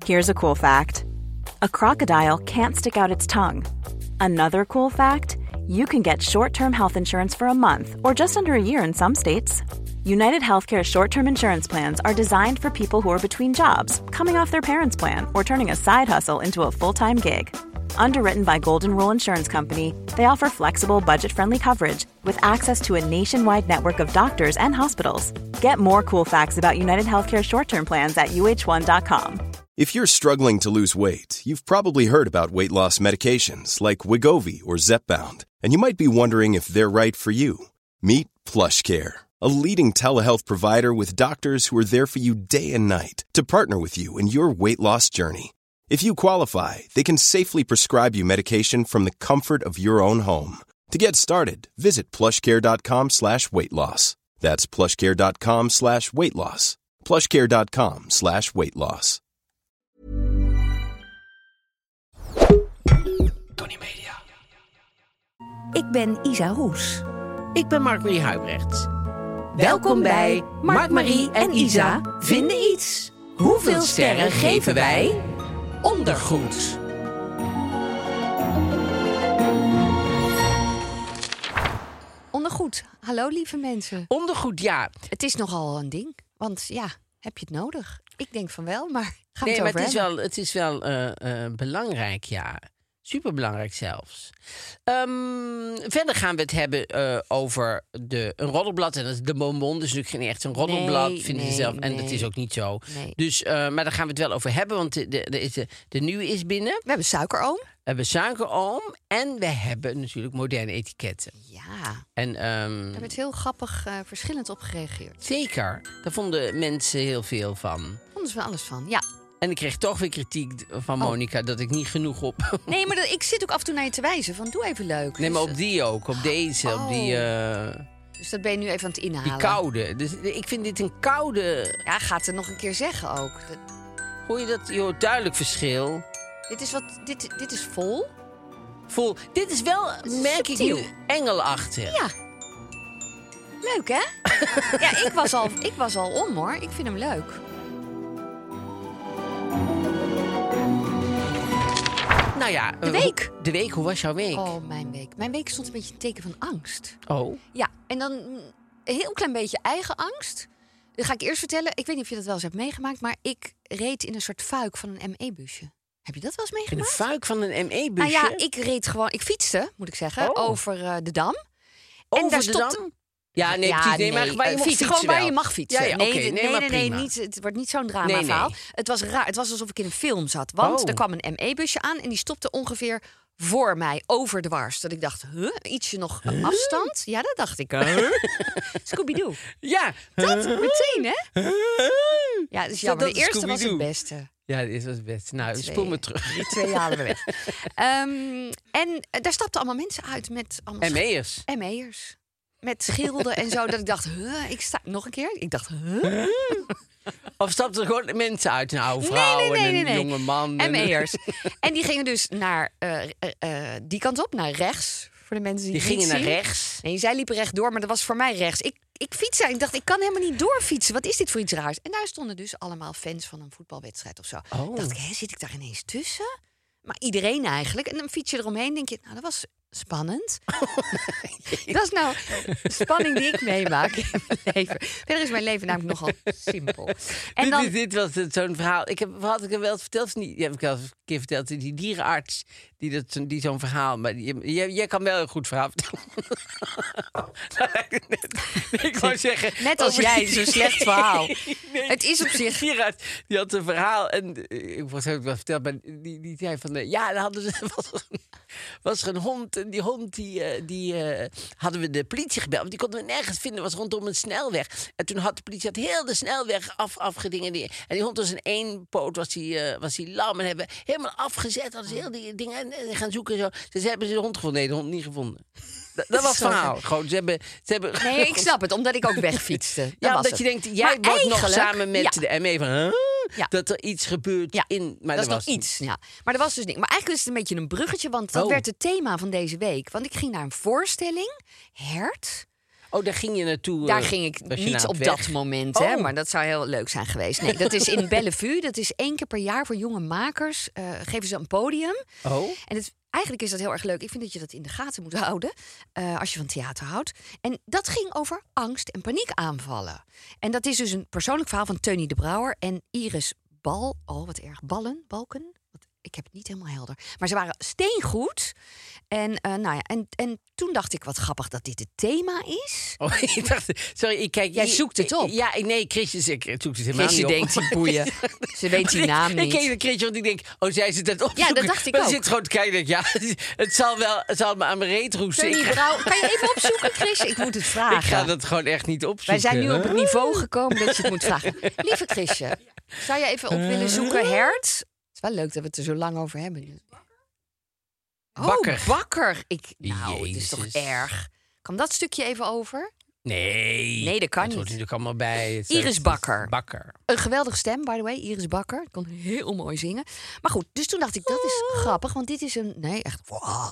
Here's a cool fact. A crocodile can't stick out its tongue. Another cool fact, you can get short-term health insurance for a month or just under a year in some states. United Healthcare short-term insurance plans are designed for people who are between jobs, coming off their parents' plan, or turning a side hustle into a full-time gig. Underwritten by Golden Rule Insurance Company, they offer flexible, budget-friendly coverage with access to a nationwide network of doctors and hospitals. Get more cool facts about United Healthcare short-term plans at uh1.com. If you're struggling to lose weight, you've probably heard about weight loss medications like Wegovy or Zepbound, and you might be wondering if they're right for you. Meet PlushCare, a leading telehealth provider with doctors who are there for you day and night to partner with you in your weight loss journey. If you qualify, they can safely prescribe you medication from the comfort of your own home. To get started, visit plushcare.com/weightloss. That's plushcare.com/weightloss. plushcare.com/weightloss. Tony Media. Ik ben Isa Roes. Ik ben Mark-Marie Huibrecht. Welkom bij Mark-Marie en Isa vinden iets. Hoeveel sterren geven wij? Ondergoed. Ondergoed. Hallo lieve mensen. Ondergoed, ja. Het is nogal een ding. Want ja, heb je het nodig? Ik denk van wel, maar gaan we Nee, het maar over hebben. het is wel belangrijk, ja. Superbelangrijk zelfs. Verder gaan we het hebben over een roddelblad. En dat is de Bonbon. Dus natuurlijk geen echt een roddelblad, vinden ze zelf. En dat is ook niet zo. Nee. Dus, maar daar gaan we het wel over hebben. Want de nieuwe is binnen. We hebben suikeroom. We hebben suikeroom. En we hebben natuurlijk moderne etiketten. Ja, En, daar werd heel grappig verschillend op gereageerd. zeker. Daar vonden mensen heel veel van. Vonden ze van alles van, ja. En ik kreeg toch weer kritiek van Monica dat ik niet genoeg op... Nee, maar ik zit ook af en toe naar je te wijzen. Van doe even leuk. Nee, maar Dus, op die ook. Op deze. Op die, dus dat ben je nu even aan het inhalen. die koude. Dus ik vind dit een koude... Ja, gaat het nog een keer zeggen ook. Hoor je dat? Je hoort duidelijk verschil. Dit is vol. Vol. Dit is wel, merk subtiel. ik nu, engelachtig. Ja. Leuk, hè? Ja, ik was al om, hoor. Ik vind hem leuk. Nou ja. De week. De week, hoe was jouw week? Oh, mijn week. Mijn week stond een beetje een teken van angst. Oh. Ja, en dan een heel klein beetje eigen angst. Dat ga ik eerst vertellen. Ik weet niet of je dat wel eens hebt meegemaakt, maar ik reed in een soort fuik van een ME-busje. Heb je dat wel eens In de meegemaakt? fuik van een ME-busje? Nou ja, ik fietste, moet ik zeggen, over de Dam. Over daar de stond Dam? Ja, nee, precies. Nee, maar waar je mag fietsen gewoon waar wel. je mag fietsen. Ja, ja, oké. nee, maar prima. niet, het wordt niet zo'n drama Nee. verhaal. Het was raar. Het was alsof ik in een film zat. Want er kwam een ME-busje aan en die stopte ongeveer voor mij overdwars. Dat ik dacht, ietsje nog afstand. Ja, dat dacht ik. Scooby-Doo. Ja. Dat meteen, hè? Ja, dus jammer. Dat De is eerste was het Scooby-Doo. beste. Ja, dit was het beste. Nou, spoel me terug. Die 2 halen we weg. En daar stapten allemaal mensen uit met allemaal ME'ers. ME'ers. Met schilden en zo. Dat ik dacht, ik sta nog een keer. Ik dacht, Of stapten er gewoon mensen uit? Een oude vrouw en een jonge man. ME'ers. En die gingen dus naar die kant op, naar rechts. Voor de mensen die gingen niet naar zien. rechts. Nee, zij liepen rechtdoor, maar dat was voor mij rechts. Ik fietste en ik dacht, ik kan helemaal niet doorfietsen. Wat is dit voor iets raars? En daar stonden dus allemaal fans van een voetbalwedstrijd of zo. Oh. Dacht ik, zit ik daar ineens tussen? Maar iedereen eigenlijk. En dan fiets je eromheen, denk je, nou, dat was spannend. Dat is nou spanning die ik meemaak in mijn leven. Verder is mijn leven namelijk nogal simpel. En dan, Dit was zo'n verhaal. Had ik er wel eens verteld? Of niet? Die heb ik al een keer verteld. Die dierenarts, die zo'n verhaal... Maar jij kan wel een goed verhaal vertellen. Ik wou zeggen... net als jij, zo'n slecht verhaal. Nee, Het is op zich... De dierenarts, die had een verhaal. En ik was ook wel verteld, maar die zei van... ja, dan hadden ze... Was er een hond en die hond die hadden we de politie gebeld. Want die konden we nergens vinden, was rondom een snelweg. En toen had de politie heel de snelweg afgedingen. En die hond was in 1 poot, was hij lam. En hebben helemaal afgezet, hadden ze heel die dingen en gaan zoeken en zo. Dus hebben ze de hond gevonden. Nee, de hond niet gevonden. Dat was het verhaal. Gewoon, ze hebben... Nee, ik snap het, omdat ik ook wegfietste. Ja, omdat je denkt, jij Maar wordt nog eigenlijk- samen met de ME van... Ja. Dat er iets gebeurt in... Maar dat is was nog iets. Ja. Maar dat was dus niet. Maar eigenlijk is het een beetje een bruggetje, want dat werd het thema van deze week. Want ik ging naar een voorstelling, Hert. Oh, daar ging je naartoe? Daar ging ik was je niet na op weg? dat moment, hè, Oh. maar dat zou heel leuk zijn geweest. Nee, dat is in Bellevue. Dat is 1 keer per jaar voor jonge makers. Geven ze een podium. Oh, En eigenlijk is dat heel erg leuk. Ik vind dat je dat in de gaten moet houden als je van theater houdt. En dat ging over angst- en paniekaanvallen. En dat is dus een persoonlijk verhaal van Teunie de Brouwer en Iris Balken. Ik heb het niet helemaal helder. Maar ze waren steengoed. En, en toen dacht ik, wat grappig dat dit het thema is. oh ik dacht... Sorry, ik kijk... Jij zoekt het op. Ja, nee, Chrisje, ik zoek het helemaal Chrisje niet op. denkt, die boeien. Ze weet die naam Ik niet. keek naar Chrisje, want ik denk... Oh, zij zit het opzoeken. dat dacht ik maar ook. ze zit gewoon te kijken. Denk, ja, het zal me aan mijn reet roesten. Teunie de Brouwer, kan je even opzoeken, Chrisje? Ik moet het vragen. Ik ga dat gewoon echt niet opzoeken. Wij zijn nu op het niveau gekomen dat je het moet vragen. Lieve Chrisje, zou je even op willen zoeken? Hert? Het is wel leuk dat we het er zo lang over hebben. Bakker. Oh, Bakker. Het is toch Jezus. erg. Kan dat stukje even over? Nee, dat kan het hoort niet. natuurlijk allemaal bij. Iris Bakker. Bakker. Een geweldige stem, by the way. Iris Bakker. Kon heel mooi zingen. Maar goed, dus toen dacht ik, dat is grappig. Want dit is een... Nee, echt... Wow,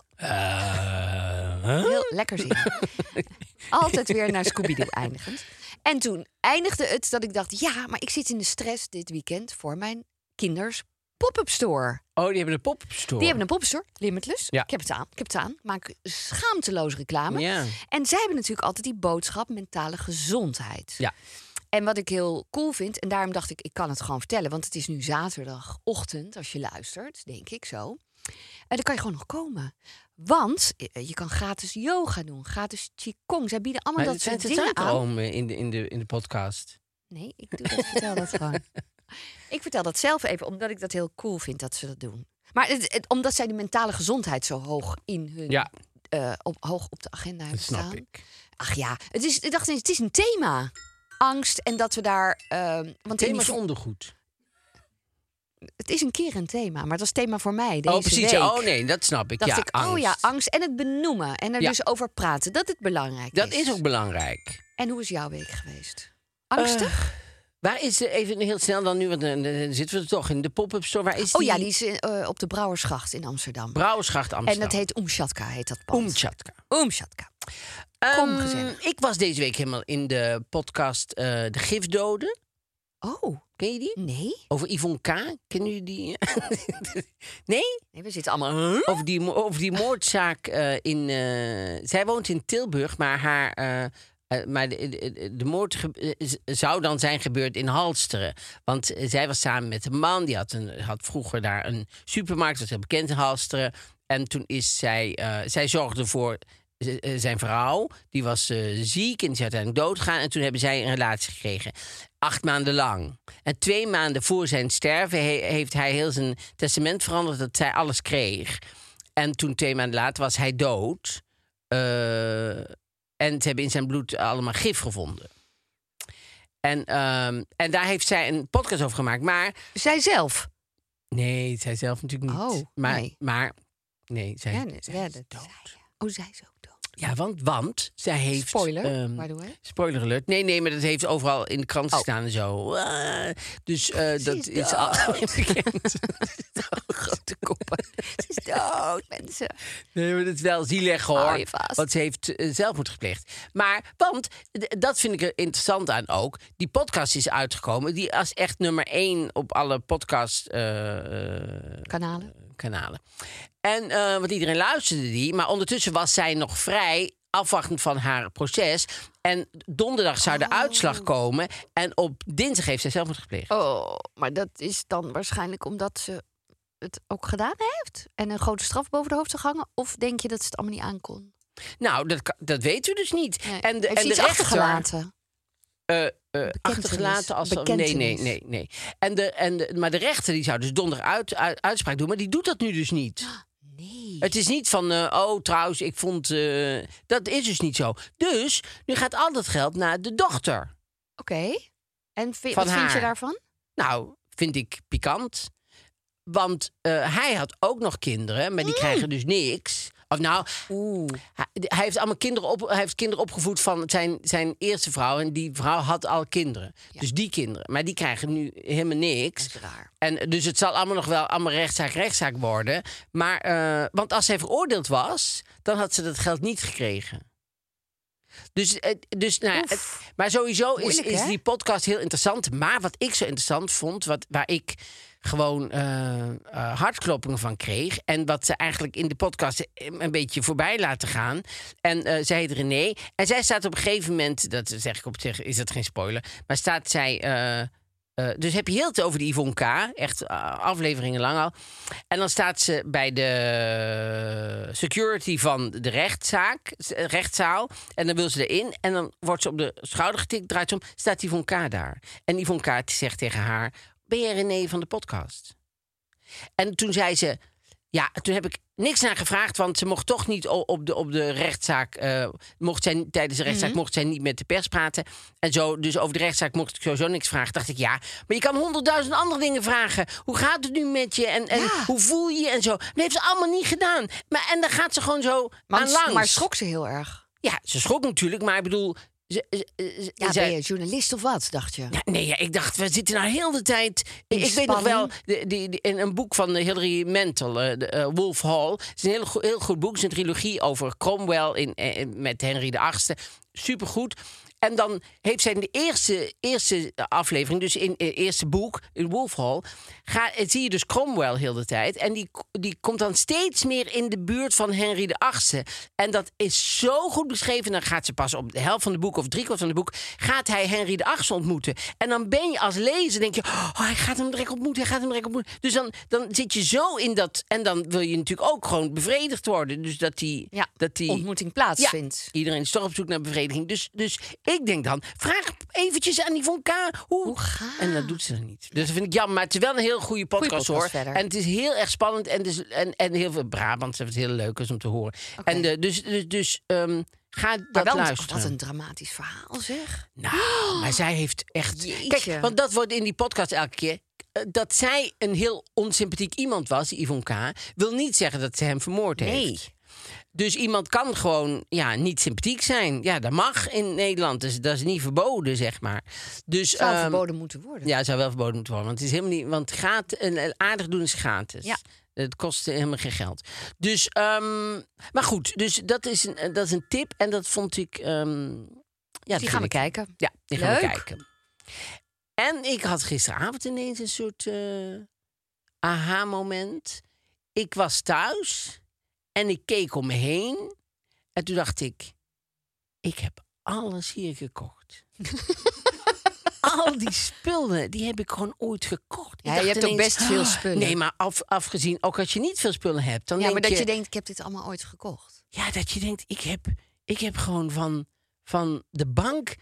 heel lekker zingen. Altijd weer naar Scooby-Doo eindigend. En toen eindigde het dat ik dacht... Ja, maar ik zit in de stress dit weekend voor mijn kinders pop-up store. Oh, die hebben een pop-up store. Die hebben een pop-up store, Limitless. Ja. Ik heb het aan. Maak schaamteloos reclame. Ja. En zij hebben natuurlijk altijd die boodschap mentale gezondheid. Ja. En wat ik heel cool vind, en daarom dacht ik kan het gewoon vertellen. Want het is nu zaterdagochtend, als je luistert, denk ik zo. En dan kan je gewoon nog komen. Want je kan gratis yoga doen, gratis qigong. Zij bieden allemaal Maar dat zijn soort het dingen aan. erom in de podcast? Nee, ik vertel dat gewoon. Ik vertel dat zelf even, omdat ik dat heel cool vind dat ze dat doen. Maar omdat zij de mentale gezondheid zo hoog in hun... Ja. Hoog op de agenda Dat hebben snap staan. ik. Ach ja, ik dacht eens, het is een thema. Angst en dat we daar... want Thema is ondergoed. het is een keer een thema, maar het was thema voor mij deze Oh, precies. week. Oh, nee, dat snap ik. Dacht ja, ik, angst. oh ja, angst en het benoemen. En er Ja. dus over praten, dat het belangrijk Dat is. is ook belangrijk. En hoe is jouw week geweest? Angstig? Waar is even heel snel dan nu, want dan zitten we er toch in de pop-up store. Waar is Oh ja, die is op de Brouwersgracht in Amsterdam. Brouwersgracht Amsterdam. En dat heet Umschatka, heet dat pand. Umschatka. Umschatka. Kom, gezellig. Ik was deze week helemaal in de podcast De Gifdoden. Oh, Ken je die? nee? Over Yvonne K. Kennen jullie die? Nee? Nee, we zitten allemaal... Huh? Over die moordzaak in... zij woont in Tilburg, maar maar de moord zou dan zijn gebeurd in Halsteren. Want zij was samen met een man. Die had vroeger daar een supermarkt. Dat was heel bekend in Halsteren. En toen is zij zorgde voor zijn vrouw. Die was ziek en die is uiteindelijk doodgegaan. En toen hebben zij een relatie gekregen. 8 maanden lang. En 2 maanden voor zijn sterven heeft hij heel zijn testament veranderd dat zij alles kreeg. En toen 2 maanden later was hij dood. En ze hebben in zijn bloed allemaal gif gevonden. En daar heeft zij een podcast over gemaakt. Maar Zij zelf? nee, zij zelf natuurlijk niet. Oh, nee. Maar nee, zij Ja, is dat dood. zei je. Oh, zij is ook dood. Ja, want zij heeft... Spoiler, by the way. Spoiler alert. Nee, maar dat heeft overal in de krant Oh. gestaan en zo. Dus dat is dood. algemeen bekend. Grote koppen. Ze is dood, mensen. Nee, maar dat is wel zielig Hou hoor. je vast. Want ze heeft zelfmoord gepleegd. Maar, want, dat vind ik er interessant aan ook. Die podcast is uitgekomen. Die als echt nummer 1 op alle podcast kanalen. En want iedereen luisterde die. Maar ondertussen was zij nog vrij, afwachtend van haar proces. En donderdag zou de uitslag komen. En op dinsdag heeft zij zelfmoord gepleegd. Oh, maar dat is dan waarschijnlijk omdat ze het ook gedaan heeft? En een grote straf boven de hoofd te hangen? Of denk je dat ze het allemaal niet aankon? Nou, dat weten we dus niet. Nee. En de Heeft ze iets rechter achtergelaten? achtergelaten als Bekentenis. nee. Maar de rechter die zou dus donderdag uitspraak doen, maar die doet dat nu dus niet. Nee. Het is niet van, trouwens, ik vond... dat is dus niet zo. Dus, nu gaat al dat geld naar de dochter. Oké. En Van wat vind je haar. daarvan? Nou, vind ik pikant. Want hij had ook nog kinderen, maar die krijgen dus niks. Of nou, hij heeft allemaal kinderen opgevoed van zijn eerste vrouw. En die vrouw had al kinderen. Ja. Dus die kinderen. Maar die krijgen nu helemaal niks. Dat is raar. En dus het zal allemaal nog wel allemaal rechtszaak worden. Maar, want als zij veroordeeld was, dan had ze dat geld niet gekregen. Dus nou, maar sowieso Moeilijk, is hè? die podcast heel interessant. Maar wat ik zo interessant vond, waar ik gewoon hartkloppingen van kreeg... en wat ze eigenlijk in de podcast een beetje voorbij laten gaan... en zij heet René. En zij staat op een gegeven moment... dat zeg ik op zich, is dat geen spoiler... maar staat zij... dus heb je heel het over die Yvonne K. Echt afleveringen lang al. En dan staat ze bij de security van de rechtszaal. En dan wil ze erin. En dan wordt ze op de schouder getikt, draait ze om. Staat Yvonne K. daar. En Yvonne K. zegt tegen haar... Ben jij René van de podcast? En toen zei ze... Ja, toen heb ik niks naar gevraagd, want ze mocht toch niet op de rechtszaak... tijdens de rechtszaak mocht zij niet met de pers praten. En zo, dus over de rechtszaak mocht ik sowieso niks vragen. Dacht ik, ja, maar je kan 100.000 andere dingen vragen. Hoe gaat het nu met je? En hoe voel je je? En zo. Dat heeft ze allemaal niet gedaan. En dan gaat ze gewoon zo aan langs. Maar schrok ze heel erg? Ja, ze schrok natuurlijk, maar ik bedoel... Ben je journalist of wat, dacht je? Ja, nee, ik dacht, we zitten nou heel de tijd... Ik weet nog wel, in een boek van Hilary Mantel, Wolf Hall. Het is een heel goed boek. Het is een trilogie over Cromwell met Henry VIII. Supergoed. En dan heeft zij in de eerste aflevering, dus in het eerste boek, in Wolf Hall... zie je dus Cromwell heel de tijd. En die komt dan steeds meer in de buurt van Henry VIII. En dat is zo goed beschreven. Dan gaat ze pas op de helft van het boek of 3/4 van het boek... gaat hij Henry VIII ontmoeten. En dan ben je als lezer, denk je... hij gaat hem direct ontmoeten, Dus dan zit je zo in dat... En dan wil je natuurlijk ook gewoon bevredigd worden. Dus dat die ontmoeting plaatsvindt. Ja, iedereen is toch op zoek naar bevrediging. Dus ik denk dan, vraag eventjes aan Yvonne K. Hoe gaat? En dat doet ze dan niet. Dus dat vind ik jammer. Maar het is wel een heel goede podcast, hoor. Verder. En het is heel erg spannend. En heel veel Brabants. Het heel leuk is om te horen. Okay. En ga dat luisteren. Wat een dramatisch verhaal, zeg. Nou, maar zij heeft echt... Jeetje. Kijk, want dat wordt in die podcast elke keer... Dat zij een heel onsympathiek iemand was, die Yvonne K., wil niet zeggen dat ze hem vermoord heeft. Dus iemand kan gewoon niet sympathiek zijn. Ja, dat mag in Nederland. Dus dat is niet verboden, zeg maar. Dus, Zou verboden moeten worden. Ja, het zou wel verboden moeten worden. Want het is helemaal niet. Want aardig doen is gratis. Ja. Het kost helemaal geen geld. Dus, maar goed. Dus dat is een tip. En dat vond ik. Die gaan we kijken. Ja, die gaan we Leuk. kijken. En ik had gisteravond ineens een soort aha-moment. Ik was thuis. En ik keek om me heen. En toen dacht ik heb alles hier gekocht. Al die spullen, die heb ik gewoon ooit gekocht. Ja, je hebt ook best veel spullen. Nee, maar afgezien, ook als je niet veel spullen hebt... dan denk maar dat je denkt, ik heb dit allemaal ooit gekocht. Ja, dat je denkt, ik heb gewoon van de bank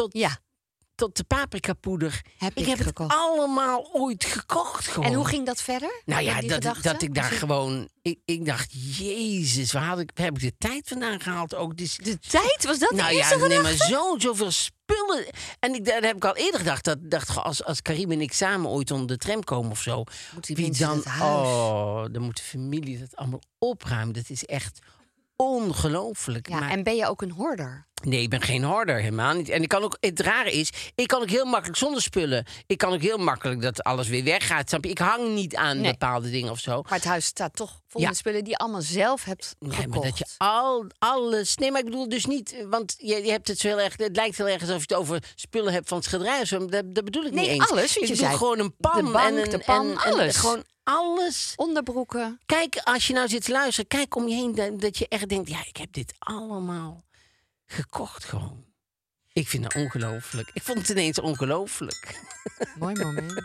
tot de paprikapoeder... Ik heb het gekocht. allemaal ooit gekocht gewoon. En hoe ging dat verder? Nou ja, Die dat gedachte? ik daar gewoon... Ik dacht, jezus, waar heb ik de tijd vandaan gehaald ook? Dus, De tijd? Was dat de nou eerste ja, nee, maar gedachte? zoveel spullen. En dat heb ik al eerder gedacht. Als Karim en ik samen ooit onder de tram komen of zo... Moeten die wie mensen dan? het huis? Dan moet de familie dat allemaal opruimen. Dat is echt ongelooflijk. Ja, Maar- en ben je ook een hoorder? Nee, ik ben geen hoarder, helemaal niet. En het rare is, ik kan ook heel makkelijk zonder spullen. Ik kan ook heel makkelijk dat alles weer weggaat. Snap je? Ik hang niet aan bepaalde dingen of zo. Maar het huis staat toch vol Ja. met spullen die je allemaal zelf hebt Nee, gekocht. maar dat je alles... Nee, maar ik bedoel dus niet... Want je hebt het zo heel erg... Het lijkt heel erg alsof je het over spullen hebt van het schilderij of zo. Maar dat bedoel ik Nee, niet eens. alles, wat Ik je bedoel zei. gewoon een pan. De bank, en de pan, alles. gewoon alles. Onderbroeken. Kijk, als je nou zit te luisteren... Kijk om je heen dat je echt denkt... Ja, ik heb dit allemaal gekocht gewoon. Ik vind dat ongelooflijk. Ik vond het ineens ongelooflijk. Mooi moment.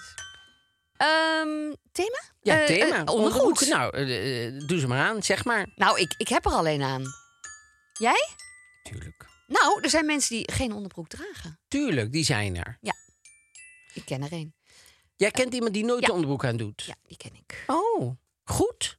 Thema? Ja, thema. Ondergoed. Nou, doe ze maar aan, zeg maar. Nou, ik heb er alleen aan. Jij? Tuurlijk. Nou, er zijn mensen die geen onderbroek dragen. Tuurlijk, die zijn er. Ik ken er een. Jij kent iemand die nooit Ja. de onderbroek aan doet? Ja, die ken ik. Oh, goed.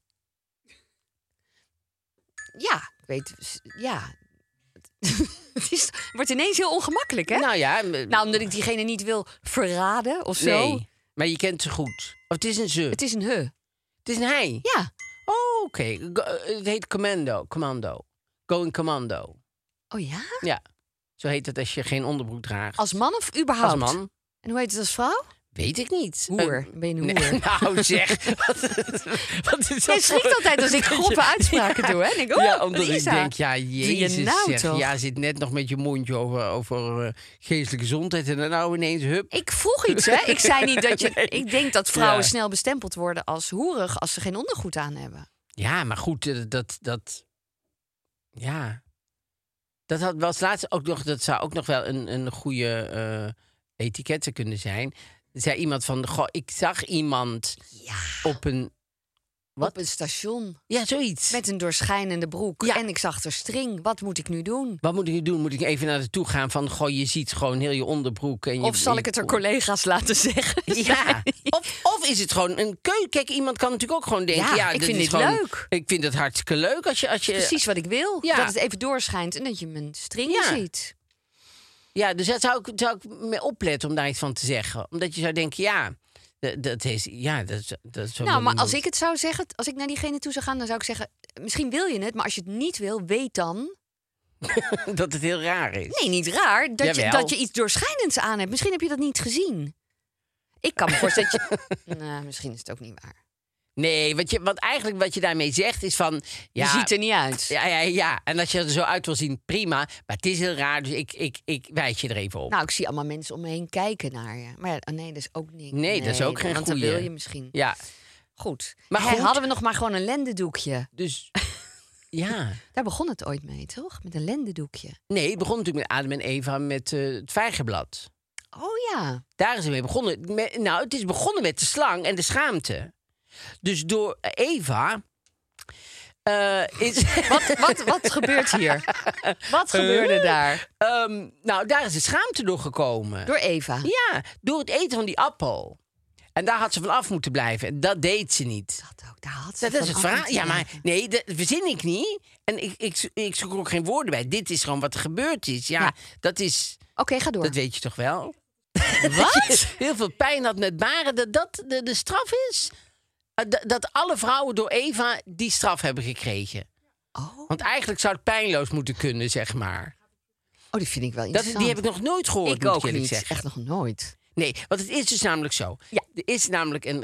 Ja, ik weet... Ja. Het wordt ineens heel ongemakkelijk, hè? Nou ja, Nou, omdat ik diegene niet wil verraden of zo. nee. Maar je kent ze goed. Of het is een ze. Het is een he. Het is een hij. Ja. Oh, oké. Het heet commando. Going commando. Oh ja? Ja. Zo heet het als je geen onderbroek draagt. Als man of überhaupt? Als man. En hoe heet het als vrouw? Weet ik niet. Hoer. Ben je een hoer? Nee, nou zeg. Wat is Jij schrikt altijd als ik grove uitspraken doe. Hè? En ik, Ja, omdat ik Lisa. denk, ja, jezus nou zeg. toch? Ja, zit net nog met je mondje over geestelijke gezondheid. En dan nou ineens, hup. Ik vroeg iets, hè? Ik zei niet dat je... Nee. Ik denk dat vrouwen Ja. snel bestempeld worden als hoerig... als ze geen ondergoed aan hebben. Ja, maar goed, ja. Dat was laatst ook nog, dat zou ook nog wel een goede etikette kunnen zijn. Er zei iemand van, goh, ik zag iemand op een... Wat? Op een station Ja, zoiets. met een doorschijnende broek. Ja. En ik zag er string. Wat moet ik nu doen? Wat moet ik nu doen? Moet ik even naar naartoe gaan van, goh, je ziet gewoon heel je onderbroek. En je, Of zal ik het er collega's laten zeggen? Ja, of is het gewoon een keuze? Kijk, iemand kan natuurlijk ook gewoon denken... Ja, ik dit vind is dit gewoon, leuk. Ik vind het hartstikke leuk als je... Precies wat ik wil. Ja. Dat het even doorschijnt en dat je mijn stringen Ja. ziet. Ja, dus daar zou ik mee opletten om daar iets van te zeggen. Omdat je zou denken, ja, dat is... Ja, dat is zo Nou, maar wel- als ik het zou zeggen, als ik naar diegene toe zou gaan... dan zou ik zeggen, misschien wil je het, maar als je het niet wil, weet dan... dat het heel raar is. Nee, niet raar. Jawel. Dat je iets doorschijnends aan hebt. Misschien heb je dat niet gezien. Ik kan me voorstellen dat je... Nou, misschien is het ook niet waar. Nee, want eigenlijk wat je daarmee zegt is van... Ja, Je ziet er niet uit. Ja, en als je er zo uit wil zien, prima. Maar het is heel raar, dus ik wijs je er even op. Nou, ik zie allemaal mensen om me heen kijken naar je. Maar ja, nee, dat is ook niks. Nee, dat is ook geen want dan goeie. wil je misschien. Ja, Goed. Maar Hè, goed. hadden we nog maar gewoon een lendendoekje. dus... Ja. Daar begon het ooit mee, toch? Met een lendendoekje. Nee, het begon natuurlijk met Adam en Eva met het vijgenblad. Oh ja. Daar is het mee begonnen. Nou, het is begonnen met de slang en de schaamte. Dus door Eva is... Wat gebeurt hier? Wat gebeurde daar? Nou, daar is de schaamte door gekomen. Door Eva. Ja, door het eten van die appel. En daar had ze van af moeten blijven. En dat deed ze niet. Dat ook, daar had ze Dat is van het af verhaal. moeten Ja, maar blijven. nee, dat verzin ik niet. En ik zoek er ook geen woorden bij. Dit is gewoon wat er gebeurd is. Ja, Ja. dat is... Oké, ga door. Dat weet je toch wel? Wat? Heel veel pijn had met baren. Dat de straf is. Dat alle vrouwen door Eva die straf hebben gekregen. Oh. Want eigenlijk zou het pijnloos moeten kunnen, zeg maar. Oh, die vind ik wel Dat, interessant. die heb ik nog nooit gehoord, Ik moet ook eerlijk niet. zeggen. Echt nog nooit. Nee, want het is dus namelijk zo. Ja. Er is namelijk een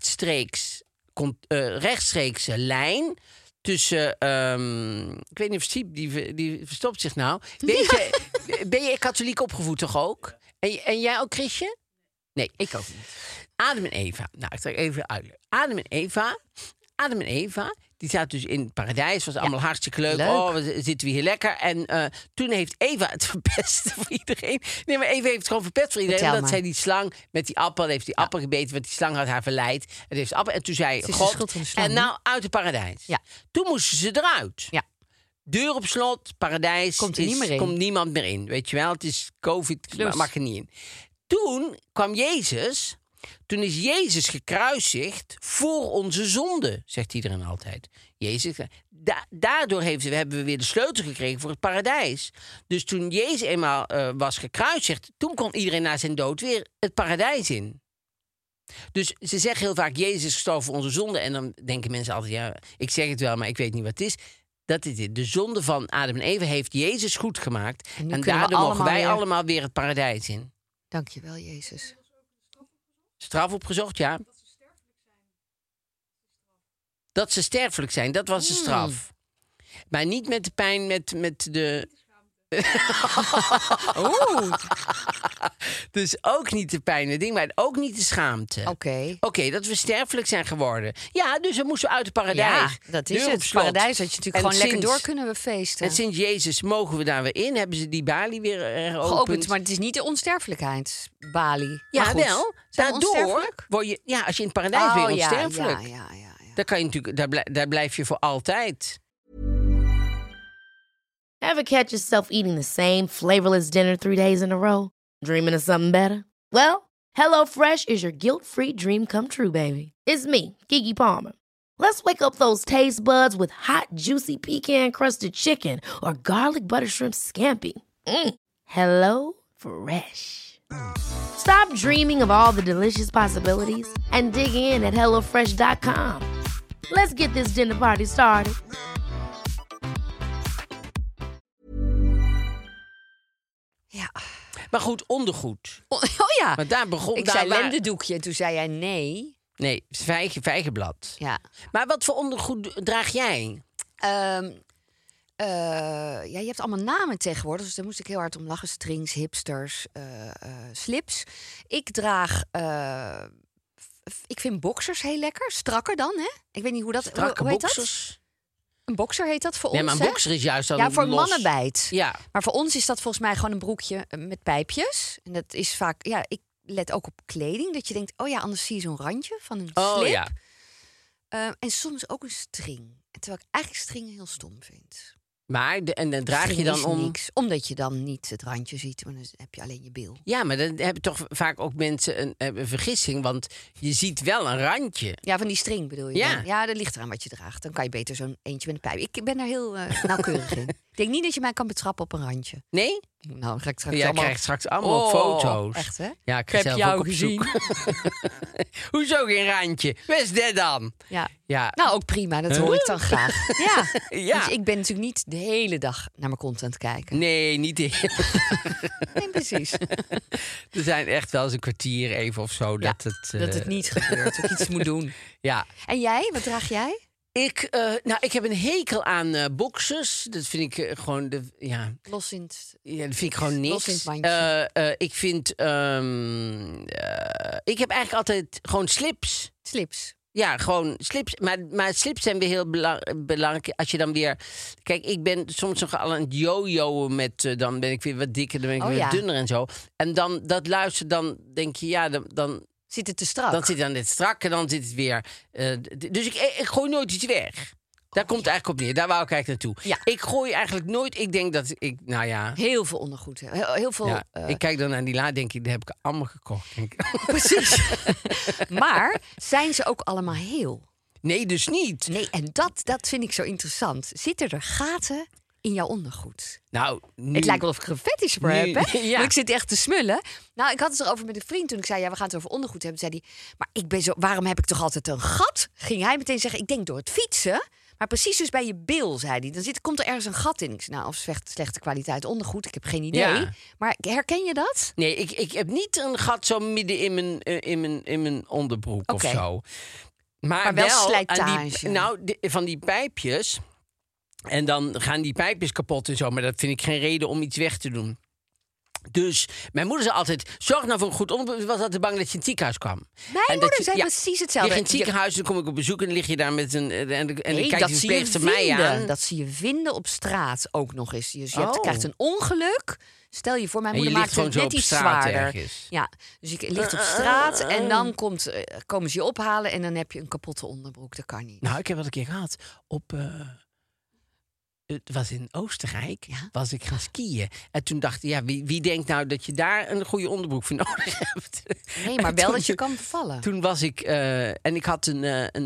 rechtstreekse lijn tussen... ik weet niet of Siep, die verstopt zich nou. Ben je katholiek opgevoed toch ook? En jij ook, Chrisje? Nee. Ik ook niet. Adam en Eva. Nou, ik zal even uitleggen. Adam en Eva, die zaten dus in het paradijs. Was allemaal hartstikke leuk. Leuk. Oh, we zitten we hier lekker. En toen heeft Eva het verpest voor iedereen. Nee, maar Eva heeft het gewoon verpest voor iedereen. Vertel Omdat maar. zij die slang met die appel, heeft die appel gebeten. Want die slang had haar verleid. En, heeft de appel, en toen zei Het is de God, schuld van de slang, en hè? nou uit het paradijs. Ja. Toen moesten ze eruit. Ja. Deur op slot, paradijs. Komt er niet meer in. Komt niemand meer in. Weet je wel, het is COVID, Dus. mag er niet in. Toen kwam Jezus. Toen is Jezus gekruisigd voor onze zonde, zegt iedereen altijd. Jezus, daardoor hebben we weer de sleutel gekregen voor het paradijs. Dus toen Jezus eenmaal was gekruisigd, toen kon iedereen na zijn dood weer het paradijs in. Dus ze zeggen heel vaak, Jezus is gestorven voor onze zonde. En dan denken mensen altijd, ja, ik zeg het wel, maar ik weet niet wat het is. Dat is dit. De zonde van Adam en Eva heeft Jezus goed gemaakt. En nu En kunnen we daardoor mogen allemaal wij weer- allemaal weer het paradijs in. Dankjewel, Jezus. Straf opgezocht, ja. Dat ze sterfelijk zijn, dat was de straf. Maar niet met de pijn, met de... Oeh. Dus ook niet de pijn, het ding, maar ook niet de schaamte. Oké. Oké, dat we sterfelijk zijn geworden. Ja, dus we moesten uit het paradijs. Ja, dat is Deur op het. slot. Paradijs had je natuurlijk En gewoon lekker sinds- door kunnen we feesten. En sinds Jezus mogen we daar weer in. Hebben ze die balie weer geopend. Geopend, maar het is niet de onsterfelijkheid, Bali. ja, Maar goed, wel. zijn we Daardoor onsterfelijk? word je... Ja, als je in het paradijs bent, ja, onsterfelijk. ja. Dan kan je natuurlijk, daar blijf je voor altijd. Ever catch yourself eating the same flavorless dinner 3 days in a row? Dreaming of something better? Well, HelloFresh is your guilt-free dream come true, baby. It's me, Keke Palmer. Let's wake up those taste buds with hot, juicy pecan-crusted chicken or garlic butter shrimp scampi. Hello Fresh. Stop dreaming of all the delicious possibilities and dig in at HelloFresh.com. Let's get this dinner party started. Ja. Maar goed, ondergoed. Oh ja. Maar daar begon... Ik daar zei waar- lendendoekje en toen zei jij nee. Nee, vijgenblad. Ja. Maar wat voor ondergoed draag jij? Ja, je hebt allemaal namen tegenwoordig, dus daar moest ik heel hard om lachen. Strings, hipsters, slips. Ik draag... ik vind boxers heel lekker. Strakker dan, hè? Ik weet niet hoe dat... Strakke hoe heet boxers? dat? Een boxer heet dat voor Nee, ons, maar een hè? boxer is juist dan Ja, voor los. mannenbijt. Ja. Maar voor ons is dat volgens mij gewoon een broekje met pijpjes. En dat is vaak... Ja, ik let ook op kleding. Dat je denkt, oh ja, anders zie je zo'n randje van een Oh slip. ja. En soms ook een string. Terwijl ik eigenlijk stringen heel stom vind. Maar, en dan draag je String dan is om... niks, omdat je dan niet het randje ziet, maar dan heb je alleen je bil. Ja, maar dan hebben toch vaak ook mensen een vergissing. Want je ziet wel een randje. Ja, van die string bedoel je Ja. dan? Ja, dat ligt eraan wat je draagt. Dan kan je beter zo'n eentje met een pijp. Ik ben daar heel nauwkeurig in. Ik denk niet dat je mij kan betrappen op een randje. Nee? Nou, dan ga ik straks Jij allemaal... krijgt straks allemaal foto's. Echt, hè? Ja, ik Ik ga heb zelf jou ook op gezien. zoek. Hoezo geen randje? Waar is dat dan? Ja. Ja. Nou, ook prima. Dat hoor ik dan graag. Ja. Ja. Dus ik ben natuurlijk niet de hele dag naar mijn content kijken. Nee, niet de Nee, precies. Er zijn echt wel eens een kwartier even of zo Ja, dat het... dat het niet gebeurt. Dat ik iets moet doen. Ja. En jij? Wat draag jij? Ik heb een hekel aan boxers. Dat vind ik gewoon... Los in het... Ja, dat vind ik gewoon Los in niks. het mandje. Ik vind... ik heb eigenlijk altijd gewoon slips. Slips. Ja, gewoon slips. Maar slips zijn weer heel belangrijk. Als je dan weer... Kijk, ik ben soms nog al aan het jojoen met... dan ben ik weer wat dikker, dan ben ik Oh, weer ja. dunner en zo. En dan dat luistert, dan denk je... Ja, dan Zit het te strak? zit het dan net strak en dan zit het weer... dus ik gooi nooit iets weg. Daar komt het eigenlijk op neer. Daar wou ik eigenlijk naartoe. Ja. Ik gooi eigenlijk nooit... Ik denk dat ik... Nou ja... Heel veel ondergoed. Heel veel... Ja, ik kijk dan naar die la, denk ik, die heb ik allemaal gekocht. Denk ik. Precies. Maar zijn ze ook allemaal heel? Nee, dus niet. Nee, en dat vind ik zo interessant. Zitten er gaten in jouw ondergoed? Nou, nu, Het lijkt wel of ik een fetish voor heb, Nu- hè? ja. Want ik zit echt te smullen. Nou, ik had het erover met een vriend toen ik zei... ja, we gaan het over ondergoed hebben. Zei hij, maar ik ben zo... waarom heb ik toch altijd een gat? Ging hij meteen zeggen, ik denk door het fietsen. Maar precies dus bij je bil, zei hij. Dan komt er ergens een gat in. Ik zei, nou, of slechte kwaliteit ondergoed. Ik heb geen idee. Ja. Maar herken je dat? Nee, ik heb niet een gat zo midden in mijn onderbroek Oké. of zo. Maar wel aan slijtage. van die pijpjes. En dan gaan die pijpjes kapot en zo. Maar dat vind ik geen reden om iets weg te doen. Dus mijn moeder zei altijd... zorg nou voor een goed onderbroek. Ze was altijd bang dat je in het ziekenhuis kwam. Mijn En dat moeder je- zei ja, precies Je hetzelfde. ligt in het ziekenhuis, dan kom ik op bezoek... en dan lig je daar met een... En dan Nee, kijkt dat die zie je verpleegster mij vinden. aan. Dat zie je vinden op straat ook nog eens. Je Oh. krijgt een ongeluk. Stel je voor, mijn En je moeder ligt maakt gewoon het zo net op iets straat zwaarder. ergens. Ja, dus je ligt op straat en dan komen ze je ophalen... en dan heb je een kapotte onderbroek. Dat kan niet. Nou, ik heb wat een keer gehad op... het was in Oostenrijk, Ja. was ik gaan skiën. En toen dacht ik, ja, wie denkt nou dat je daar een goede onderbroek voor nodig hebt? Nee, maar En wel toen- dat je kan bevallen. Toen was ik, en ik had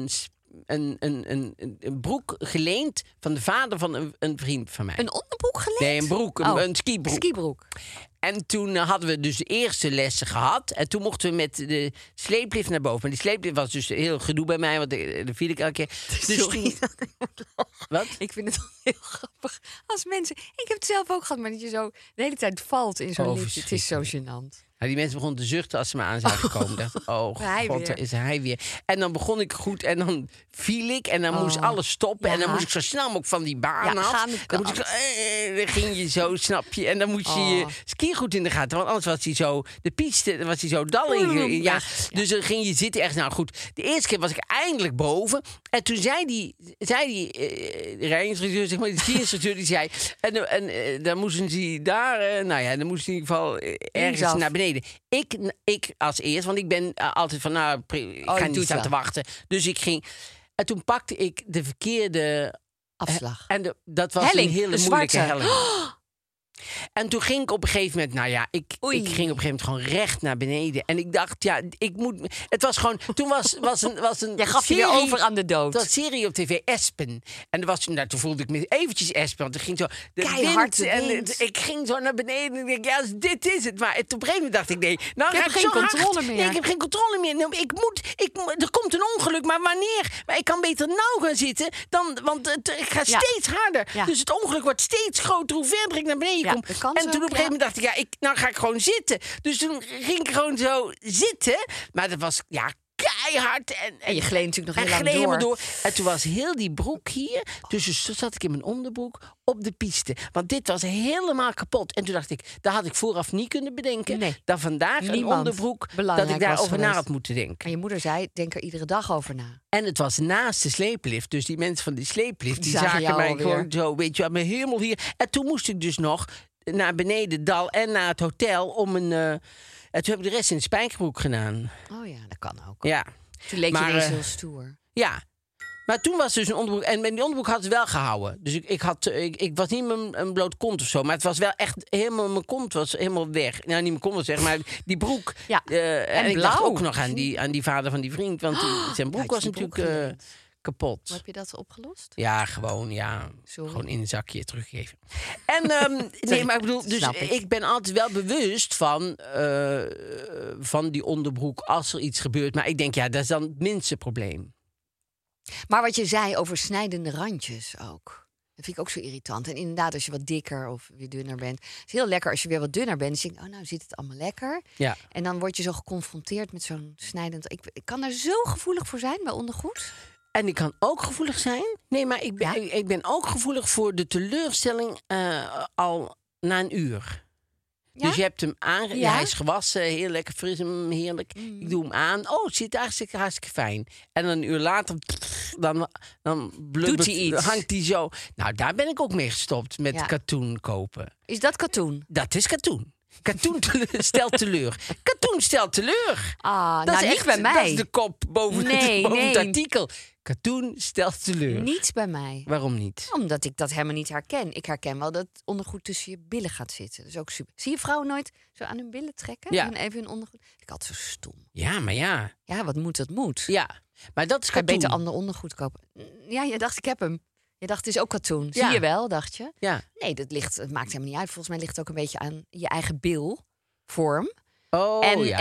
een broek geleend van de vader van een vriend van mij. Een onderbroek geleend? Nee, een broek, Oh, een skibroek. skibroek. En toen hadden we dus de eerste lessen gehad. En toen mochten we met de sleeplift naar boven. Maar die sleeplift was dus heel gedoe bij mij, want daar viel ik elke keer. Dus Sorry toen- dat ik moet lachen. Wat? Ik vind het heel grappig als mensen... Ik heb het zelf ook gehad, maar dat je zo de hele tijd valt in zo'n Oh, liedje. Het is zo gênant. Nou, die mensen begonnen te zuchten als ze me aan zagen komen. Ik dacht, oh Hij god, weer. daar is hij weer. En dan begon ik goed en dan viel ik. En dan moest alles stoppen. Ja. En dan moest ik zo snel mogelijk van die baan Ja, af. gaande Dan, moest ik kant. zo, dan ging je zo, snap je. En dan moest je je ski goed in de gaten. Want anders was hij zo, de piste, was hij zo dalling. Ja. Dus dan ging je zitten echt, nou goed. De eerste keer was ik eindelijk boven. En toen zei die rijinstructeur, zeg maar, die ski-instructeur, die zei... En dan moesten ze daar, nou ja, dan moest in ieder geval ergens Linksaf. naar beneden. Ik als eerst, want ik ben altijd van, nou, ik je ga doet niet staan wel. te wachten. Dus ik ging... En toen pakte ik de verkeerde... Afslag. En dat was Helling, een hele een moeilijke zwarte. helling. En toen ging ik op een gegeven moment... Nou ja, ik Oei. ging op een gegeven moment gewoon recht naar beneden. En ik dacht, ja, ik moet... Het was gewoon... Toen was een Jij gaf je weer serie- over aan de dood. Dat serie op tv, Espen. En toen voelde ik me eventjes Espen. Want er ging zo... De Keihard wind, de en wind. ik ging zo naar beneden. En ik dacht, ja, dit is het. Maar op een gegeven moment dacht ik, nee. Nou, Ik heb ga geen zo hard. controle meer. Nee, ik heb geen controle meer. Nou, er komt een ongeluk, maar wanneer? Maar ik kan beter nauw gaan zitten. Want ik ga Ja. steeds harder. Ja. Dus het ongeluk wordt steeds groter hoe verder ik naar beneden moeilijk om. dat kan En zo, toen op een gegeven moment dacht ik, nou ga ik gewoon zitten. Dus toen ging ik gewoon zo zitten. Maar dat was keihard. En je gleed natuurlijk nog en heel lang helemaal door. En toen was heel die broek hier. Dus toen zat ik in mijn onderbroek op de piste. Want dit was helemaal kapot. En toen dacht ik, dat had ik vooraf niet kunnen bedenken. Nee. Dat vandaag een Niemand onderbroek, belangrijk dat ik was daarover na geweest. had moeten denken. En je moeder zei, denk er iedere dag over na. En het was naast de sleeplift. Dus die mensen van die sleeplift, die zagen zagen jou mij alweer. gewoon zo, weet je wel, me helemaal hier. En toen moest ik dus nog naar beneden dal en naar het hotel om een... en toen heb ik de rest in de spijkerbroek gedaan. Oh ja, dat kan ook. Ja. Toen leek je Maar, ineens eh, heel stoer. Ja. Maar toen was dus een onderbroek. En met die onderbroek had het wel gehouden. Dus ik was niet een bloot kont of zo. Maar het was wel echt helemaal... Mijn kont was helemaal weg. Nou, niet mijn kont was weg, maar die broek. Ja. En ik dacht blauw. ook nog aan die vader van die vriend. Want zijn broek had was je die broek natuurlijk geleend? kapot. Hoe heb je dat opgelost? Ja, gewoon, Sorry. gewoon in een zakje teruggeven. En nee, maar ik bedoel, dus Snap ik. ik ben altijd wel bewust van die onderbroek als er iets gebeurt. Maar ik denk, dat is dan het minste probleem. Maar wat je zei over snijdende randjes ook. Dat vind ik ook zo irritant. En inderdaad, als je wat dikker of weer dunner bent. Het is heel lekker als je weer wat dunner bent. Dus je denkt, nou zit het allemaal lekker. Ja. En dan word je zo geconfronteerd met zo'n snijdend... Ik kan daar zo gevoelig voor zijn bij ondergoed. En ik kan ook gevoelig zijn. Nee, maar ik ben ook gevoelig voor de teleurstelling al na een uur. Ja? Dus je hebt hem aan. Ja? Hij is gewassen, heel lekker fris en heerlijk. Ik doe hem aan. Oh, het zit hartstikke fijn. En dan een uur later, dan Doet hij iets? hangt hij zo. Nou, daar ben ik ook mee gestopt met Ja. katoen kopen. Is dat katoen? Dat is katoen. Katoen stelt teleur. Katoen stelt teleur. Ah, Dat nou is niet echt, bij mij. Dat is de kop boven, Nee, boven het nee. artikel. Katoen stelt teleur. Niet bij mij. Waarom niet? Omdat ik dat helemaal niet herken. Ik herken wel dat ondergoed tussen je billen gaat zitten. Dat is ook super. Zie je vrouwen nooit zo aan hun billen trekken? Ja. En even hun ondergoed. Ik had zo stom. Ja, maar ja. Ja, wat moet, dat moet. Ja, maar dat is Kan je katoen. beter ander ondergoed kopen. Ja, je dacht, ik heb hem. Je dacht, het is ook katoen. Ja. Zie je wel, dacht je? Ja. Nee, het maakt helemaal niet uit. Volgens mij ligt het ook een beetje aan je eigen bilvorm. Oh,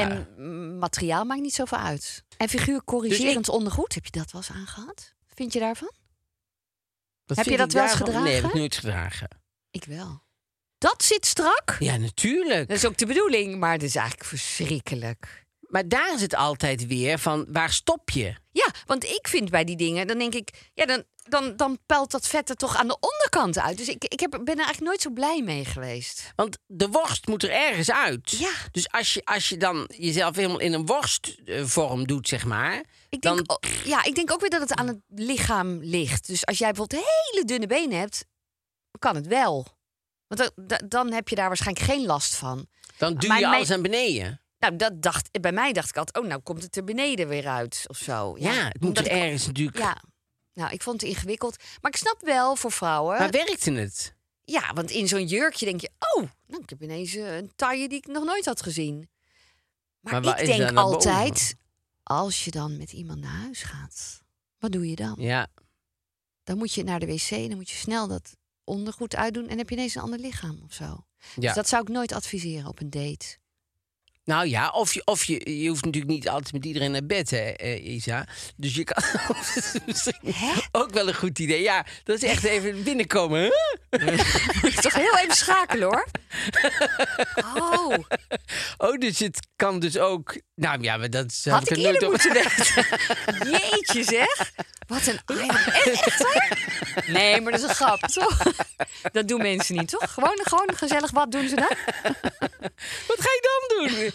En materiaal maakt niet zoveel uit. En figuur corrigerend ondergoed, heb je dat wel eens aangehad? Vind je daarvan? Wat heb je vind dat ik wel eens daarvan? gedragen? Nee, heb ik nooit gedragen. Ik wel. Dat zit strak? Ja, natuurlijk. Dat is ook de bedoeling, maar het is eigenlijk verschrikkelijk. Maar daar is het altijd weer van, waar stop je? Ja, want ik vind bij die dingen, dan denk ik... Ja, dan pelt dat vet er toch aan de onderkant uit. Dus ik ben er eigenlijk nooit zo blij mee geweest. Want de worst moet er ergens uit. Ja. Dus als je dan jezelf helemaal in een worstvorm doet, zeg maar... Ik dan, denk ook weer dat het aan het lichaam ligt. Dus als jij bijvoorbeeld hele dunne benen hebt, kan het wel. Want dan heb je daar waarschijnlijk geen last van. dan duw Maar je mijn- alles naar beneden. Nou, bij mij dacht ik altijd, nou komt het er beneden weer uit of zo. Ja, het moet omdat er ik- ergens natuurlijk... Ja, nou, ik vond het ingewikkeld. Maar ik snap wel voor vrouwen. Maar werkte het? Ja, want in zo'n jurkje denk je, oh, nou, ik heb ineens een taille die ik nog nooit had gezien. Maar waar ik is daar denk naar altijd, boven? als je dan met iemand naar huis gaat, wat doe je dan? Ja. Dan moet je naar de wc, dan moet je snel dat ondergoed uitdoen en heb je ineens een ander lichaam of zo. Ja. Dus dat zou ik nooit adviseren op een date. Nou ja, of je hoeft natuurlijk niet altijd met iedereen naar bed, hè, Isa. Dus je kan... misschien ook wel een goed idee. Ja, dat is echt even binnenkomen. Huh? Moet je toch heel even schakelen, hoor. Oh, Oh, dus het kan dus ook... Nou ja, maar dat zou had ik er nooit eerder op- moeten weten. Jeetje, zeg. Wat een... Echt waar? Nee, maar dat is een grap, toch? Dat doen mensen niet, toch? Gewoon gezellig, wat doen ze dan? Wat ga je dan doen?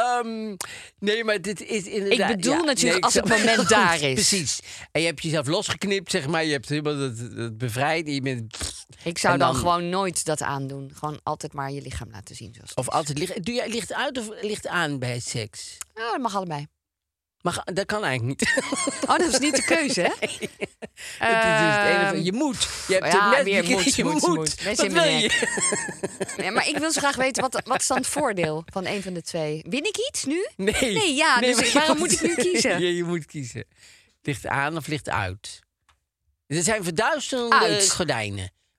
Nee, maar dit is inderdaad... Ik bedoel natuurlijk als ik het moment Goed, daar is. Precies. En je hebt jezelf losgeknipt, zeg maar. Je hebt helemaal dat bevrijd. En je bent... Ik zou En dan dan- gewoon nooit dat aandoen. Gewoon altijd maar je lichaam laten zien. Zoals het Of is. altijd licht... Doe jij licht uit of licht aan bij seks? Ja, dat mag allebei. Maar dat kan eigenlijk niet. Oh, dat is niet de keuze, hè? Het is dus het enige, je moet. Je hebt ja, het net weer moet. je Mensen Wat in wil mijn je? Nee, maar ik wil zo graag weten, wat is dan het voordeel van een van de twee? Win ik iets nu? Nee. Nee, ja, dus maar je waarom moet ik nu kiezen? Ja, je moet kiezen. Licht aan of licht uit? Er zijn verduisterende Uit. gordijnen.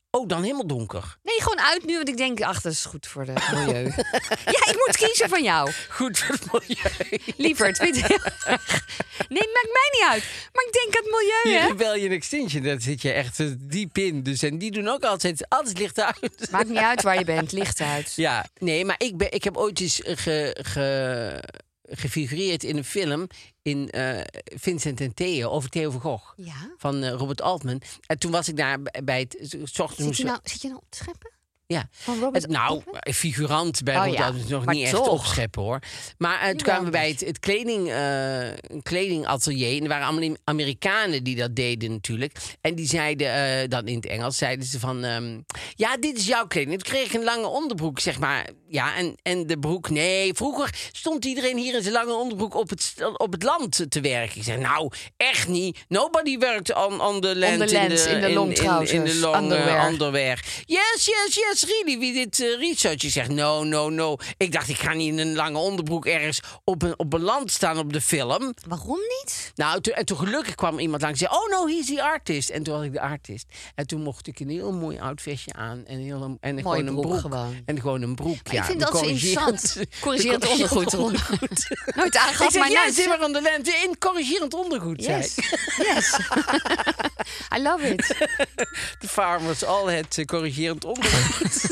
Oh, dan helemaal donker. Nee, gewoon uit nu, want ik denk, ach, dat is goed voor het milieu. Ja, ik moet kiezen van jou. Goed voor het milieu. Lieverd, weet je. Nee, maakt mij niet uit. Maar ik denk aan het milieu, Hier, hè. Rebellion Extinction, daar zit je echt diep in. Dus, en die doen ook altijd licht uit. Maakt niet uit waar je bent, licht uit. Ja, nee, maar ik heb ooit eens gefigureerd in een film in Vincent en Theo over Theo van Gogh. Ja. Van Robert Altman. En toen was ik daar bij het... 's ochtends Zit je nou op te scheppen? Ja, Van Robert nou, figurant bij Oh, Robert ja. Altman is nog Maar niet echt toch. opscheppen, hoor. Maar toen kwamen we bij het kledingatelier. En er waren allemaal Amerikanen die dat deden natuurlijk. En die zeiden dan in het Engels, zeiden ze van... ja, dit is jouw kleding. Toen kreeg ik een lange onderbroek, zeg maar. Ja, en de broek, nee. Vroeger stond iedereen hier in zijn lange onderbroek op het land te werken. Ik zeg, nou, echt niet. Nobody worked on the land. in de long trousers, in de long underwear. underwear. Yes, really. Wie dit research? Je zegt, no. Ik dacht, ik ga niet in een lange onderbroek ergens op een land staan op de film. Waarom niet? Nou, toen gelukkig kwam iemand langs en zei, oh no, he's the artist. En toen was ik de artist. En toen mocht ik een heel mooi outfitje aan. En gewoon een broek broek. gewoon. En gewoon een broek, Maar ik vind dat zo interessant. Corrigerend Corrigerend ondergoed. Nooit Ik aangehad, zeg, maar ja, nou... zit maar aan de lente in corrigerend ondergoed, zei Yes, ik. yes. I love it. De farmers all had corrigerend ondergoed.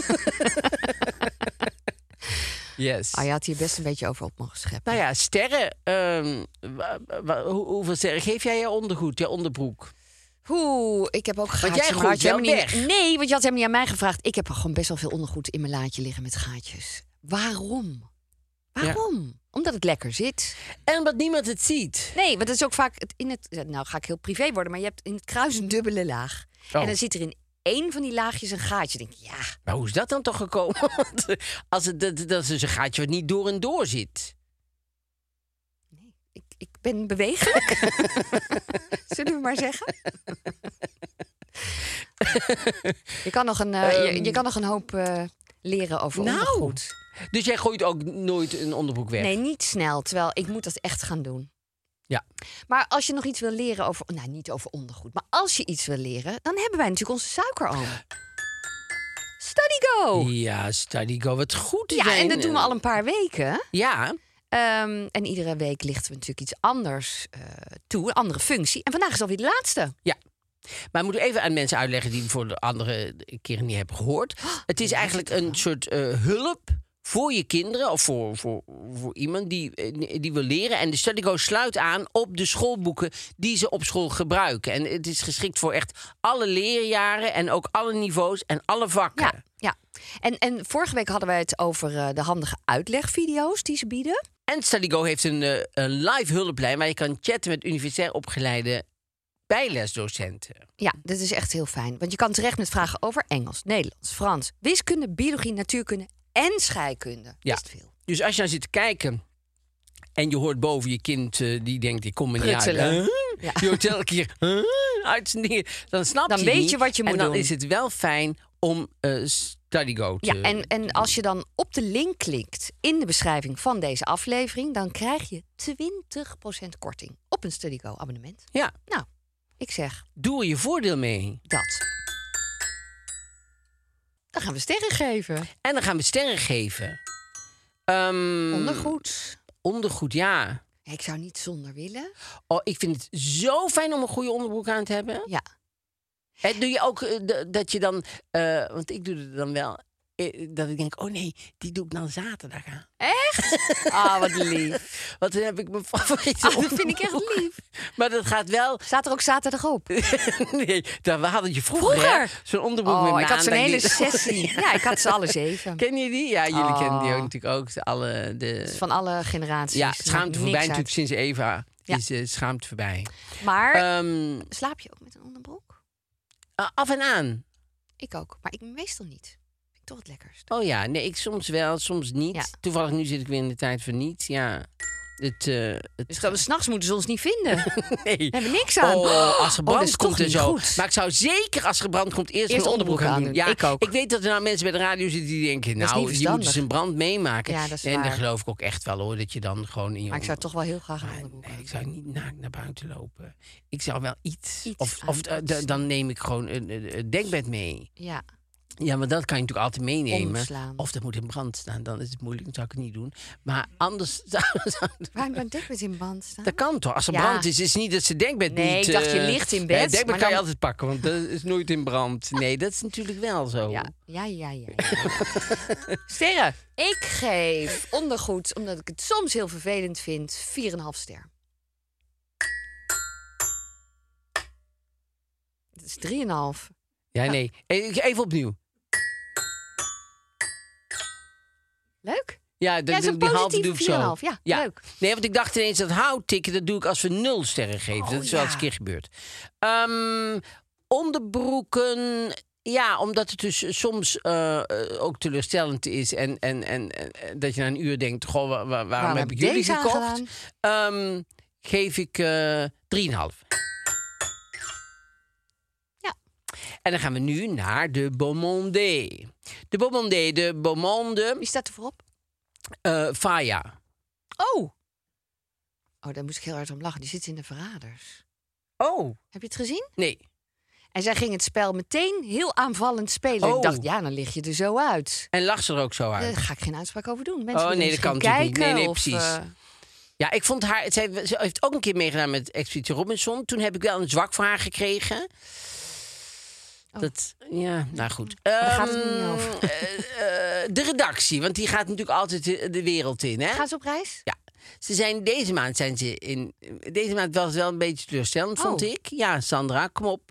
Yes. Ah, je had hier best een beetje over op mogen scheppen. Nou ja, sterren. Hoeveel sterren geef jij je ondergoed, je onderbroek? Ik heb ook gaatjes. jij maar gooit had je helemaal wel niet... weg. Nee, want je had helemaal niet aan mij gevraagd. Ik heb gewoon best wel veel ondergoed in mijn laadje liggen met gaatjes. Waarom? Omdat het lekker zit. En omdat niemand het ziet. Nee, want dat is ook vaak nou ga ik heel privé worden, maar je hebt in het kruis een dubbele laag. Oh. En dan zit er in één van die laagjes een gaatje. Dan denk ik, ja, Maar hoe is dat dan toch gekomen? Want dat is dus een gaatje wat niet door en door zit. ik ben bewegelijk. Zullen we maar zeggen? Je kan nog een hoop leren over Nou. ondergoed. Dus jij gooit ook nooit een onderbroek weg? Nee, niet snel. Terwijl ik moet dat echt gaan doen. Ja. Maar als je nog iets wil leren over... Nou, niet over ondergoed. Maar als je iets wil leren, dan hebben wij natuurlijk onze suikeroom. StudyGo! Ja, StudyGo, wat goed. Ja, en dat doen we al een paar weken. Ja, En iedere week lichten we natuurlijk iets anders toe. Een andere functie. En vandaag is alweer de laatste. ja. Maar moeten we even aan mensen uitleggen die voor de andere keren niet hebben gehoord. Het is eigenlijk een soort hulp voor je kinderen of voor iemand die wil leren. En de StudyGo sluit aan op de schoolboeken die ze op school gebruiken. En het is geschikt voor echt alle leerjaren en ook alle niveaus en alle vakken. Ja. En vorige week hadden wij het over de handige uitlegvideo's die ze bieden. En StudyGo heeft een live hulplijn waar je kan chatten met universitair opgeleide bijlesdocenten. Ja, dit is echt heel fijn. Want je kan terecht met vragen over Engels, Nederlands, Frans, wiskunde, biologie, natuurkunde en scheikunde. Ja. Best veel. Dus als je nou zit te kijken en je hoort boven je kind die denkt, ik kom er niet uit. Pruttelen. Ja. Je hoort elke keer uit zijn dingen. Dan snap Dan je weet niet. je wat je moet En dan doen. is het wel fijn om StudyGo te... Ja, en als je dan op de link klikt in de beschrijving van deze aflevering, dan krijg je 20% korting op een StudyGo abonnement. Ja, Nou, ik zeg doe er je voordeel mee. dat. Dan gaan we sterren geven. En dan gaan we sterren geven. Ondergoed. Ondergoed, ja. Ja, ik zou niet zonder willen. Oh, ik vind het zo fijn om een goede onderbroek aan te hebben. Ja. En doe je ook dat je dan... want ik doe het dan wel... dat ik denk, oh nee, die doe ik dan zaterdag aan. Ah, wat lief. Want dan heb ik mijn favoriete Ah, dat vind ik onderbroek. echt lief. Maar dat gaat wel... Staat er ook zaterdag op? Nee, we hadden je vroeger, hè, zo'n onderbroek met Oh, ik had zo'n maandag hele die- sessie. Ja, ik had ze alle 7. Ken je die? Ja, jullie Oh. kennen die ook natuurlijk ook. Van alle generaties. Ja, Maakt schaamte niks voorbij uit. natuurlijk sinds Eva. Ja. Is schaamte voorbij. Maar Ehm, slaap je ook met een onderbroek? af en aan. Ik ook, maar ik meestal niet. Vind ik toch het lekkerst. Oh ja, nee, ik soms wel, soms niet. Ja. Toevallig nu zit ik weer in de tijd van niet. Ja. Dus dan 's nachts moeten ze ons niet vinden. Nee. Daar hebben we niks aan. Als er brand dat is komt toch en niet zo. goed. Maar ik zou zeker als er brand komt eerst Eerst mijn onderbroek aan doen. Ja, ik ook. Ik weet dat er nou mensen bij de radio zitten die denken... Dat is nou, niet je moet dus verstandig. een brand meemaken. Ja, dat is en waar. dat geloof ik ook echt wel hoor. Dat je dan gewoon in je Maar ik zou toch wel heel graag een onderbroek Nee, aan ik zou niet naakt naar buiten lopen. Ik zou wel iets Iets dan neem ik gewoon een dekbed mee. Ja. Ja, maar dat kan je natuurlijk altijd meenemen. Omslaan. Of dat moet in brand staan. Dan is het moeilijk, dan zou ik het niet doen. Maar anders Waarom kan dekbed in band staan? dat kan toch? Als er Ja. brand is het niet dat ze dekbed Nee, niet... ik dacht, je ligt in bed, dekbed maar kan je dan- altijd pakken, want dat is nooit in brand. Nee, dat is natuurlijk wel zo. Ja. Sterren. Ik geef ondergoed, omdat ik het soms heel vervelend vind, 4,5 ster. Dat is 3,5. Ja, nee. Even opnieuw. Leuk? Ja, Ja, zo'n die halve positieve doe ik zo. 4,5. Ja, leuk. Nee, want ik dacht ineens dat houttikken, dat doe ik als we 0 sterren geven. Dat is wel eens een keer gebeurd. Onderbroeken... Ja, omdat het dus soms ook teleurstellend is. En dat je na een uur denkt... Goh, waarom heb ik jullie deze gekocht? Geef ik 3,5. Ja. En dan gaan we nu naar de Beaumonde. De Beaumonde... Wie staat er voorop? Faya. Oh, daar moest ik heel hard om lachen. Die zit in de Verraders. Oh. Heb je het gezien? Nee. En zij ging het spel meteen heel aanvallend spelen. Oh. Ik dacht, ja, dan lig je er zo uit. En lacht ze er ook zo uit? Daar ga ik geen uitspraak over doen. Mensen Oh, willen nee, dat kan misschien natuurlijk niet. kijken. Nee, of, precies. Ja, ik vond haar... Ze heeft ook een keer meegedaan met Expeditie Robinson. Toen heb ik wel een zwak voor haar gekregen. Dat, ja, nou goed. Daar gaat het niet over. De redactie, want die gaat natuurlijk altijd de wereld in, hè? Gaan ze op reis? Ja. Deze maand was het wel een beetje teleurstellend, vond ik. Ja, Sandra, kom op.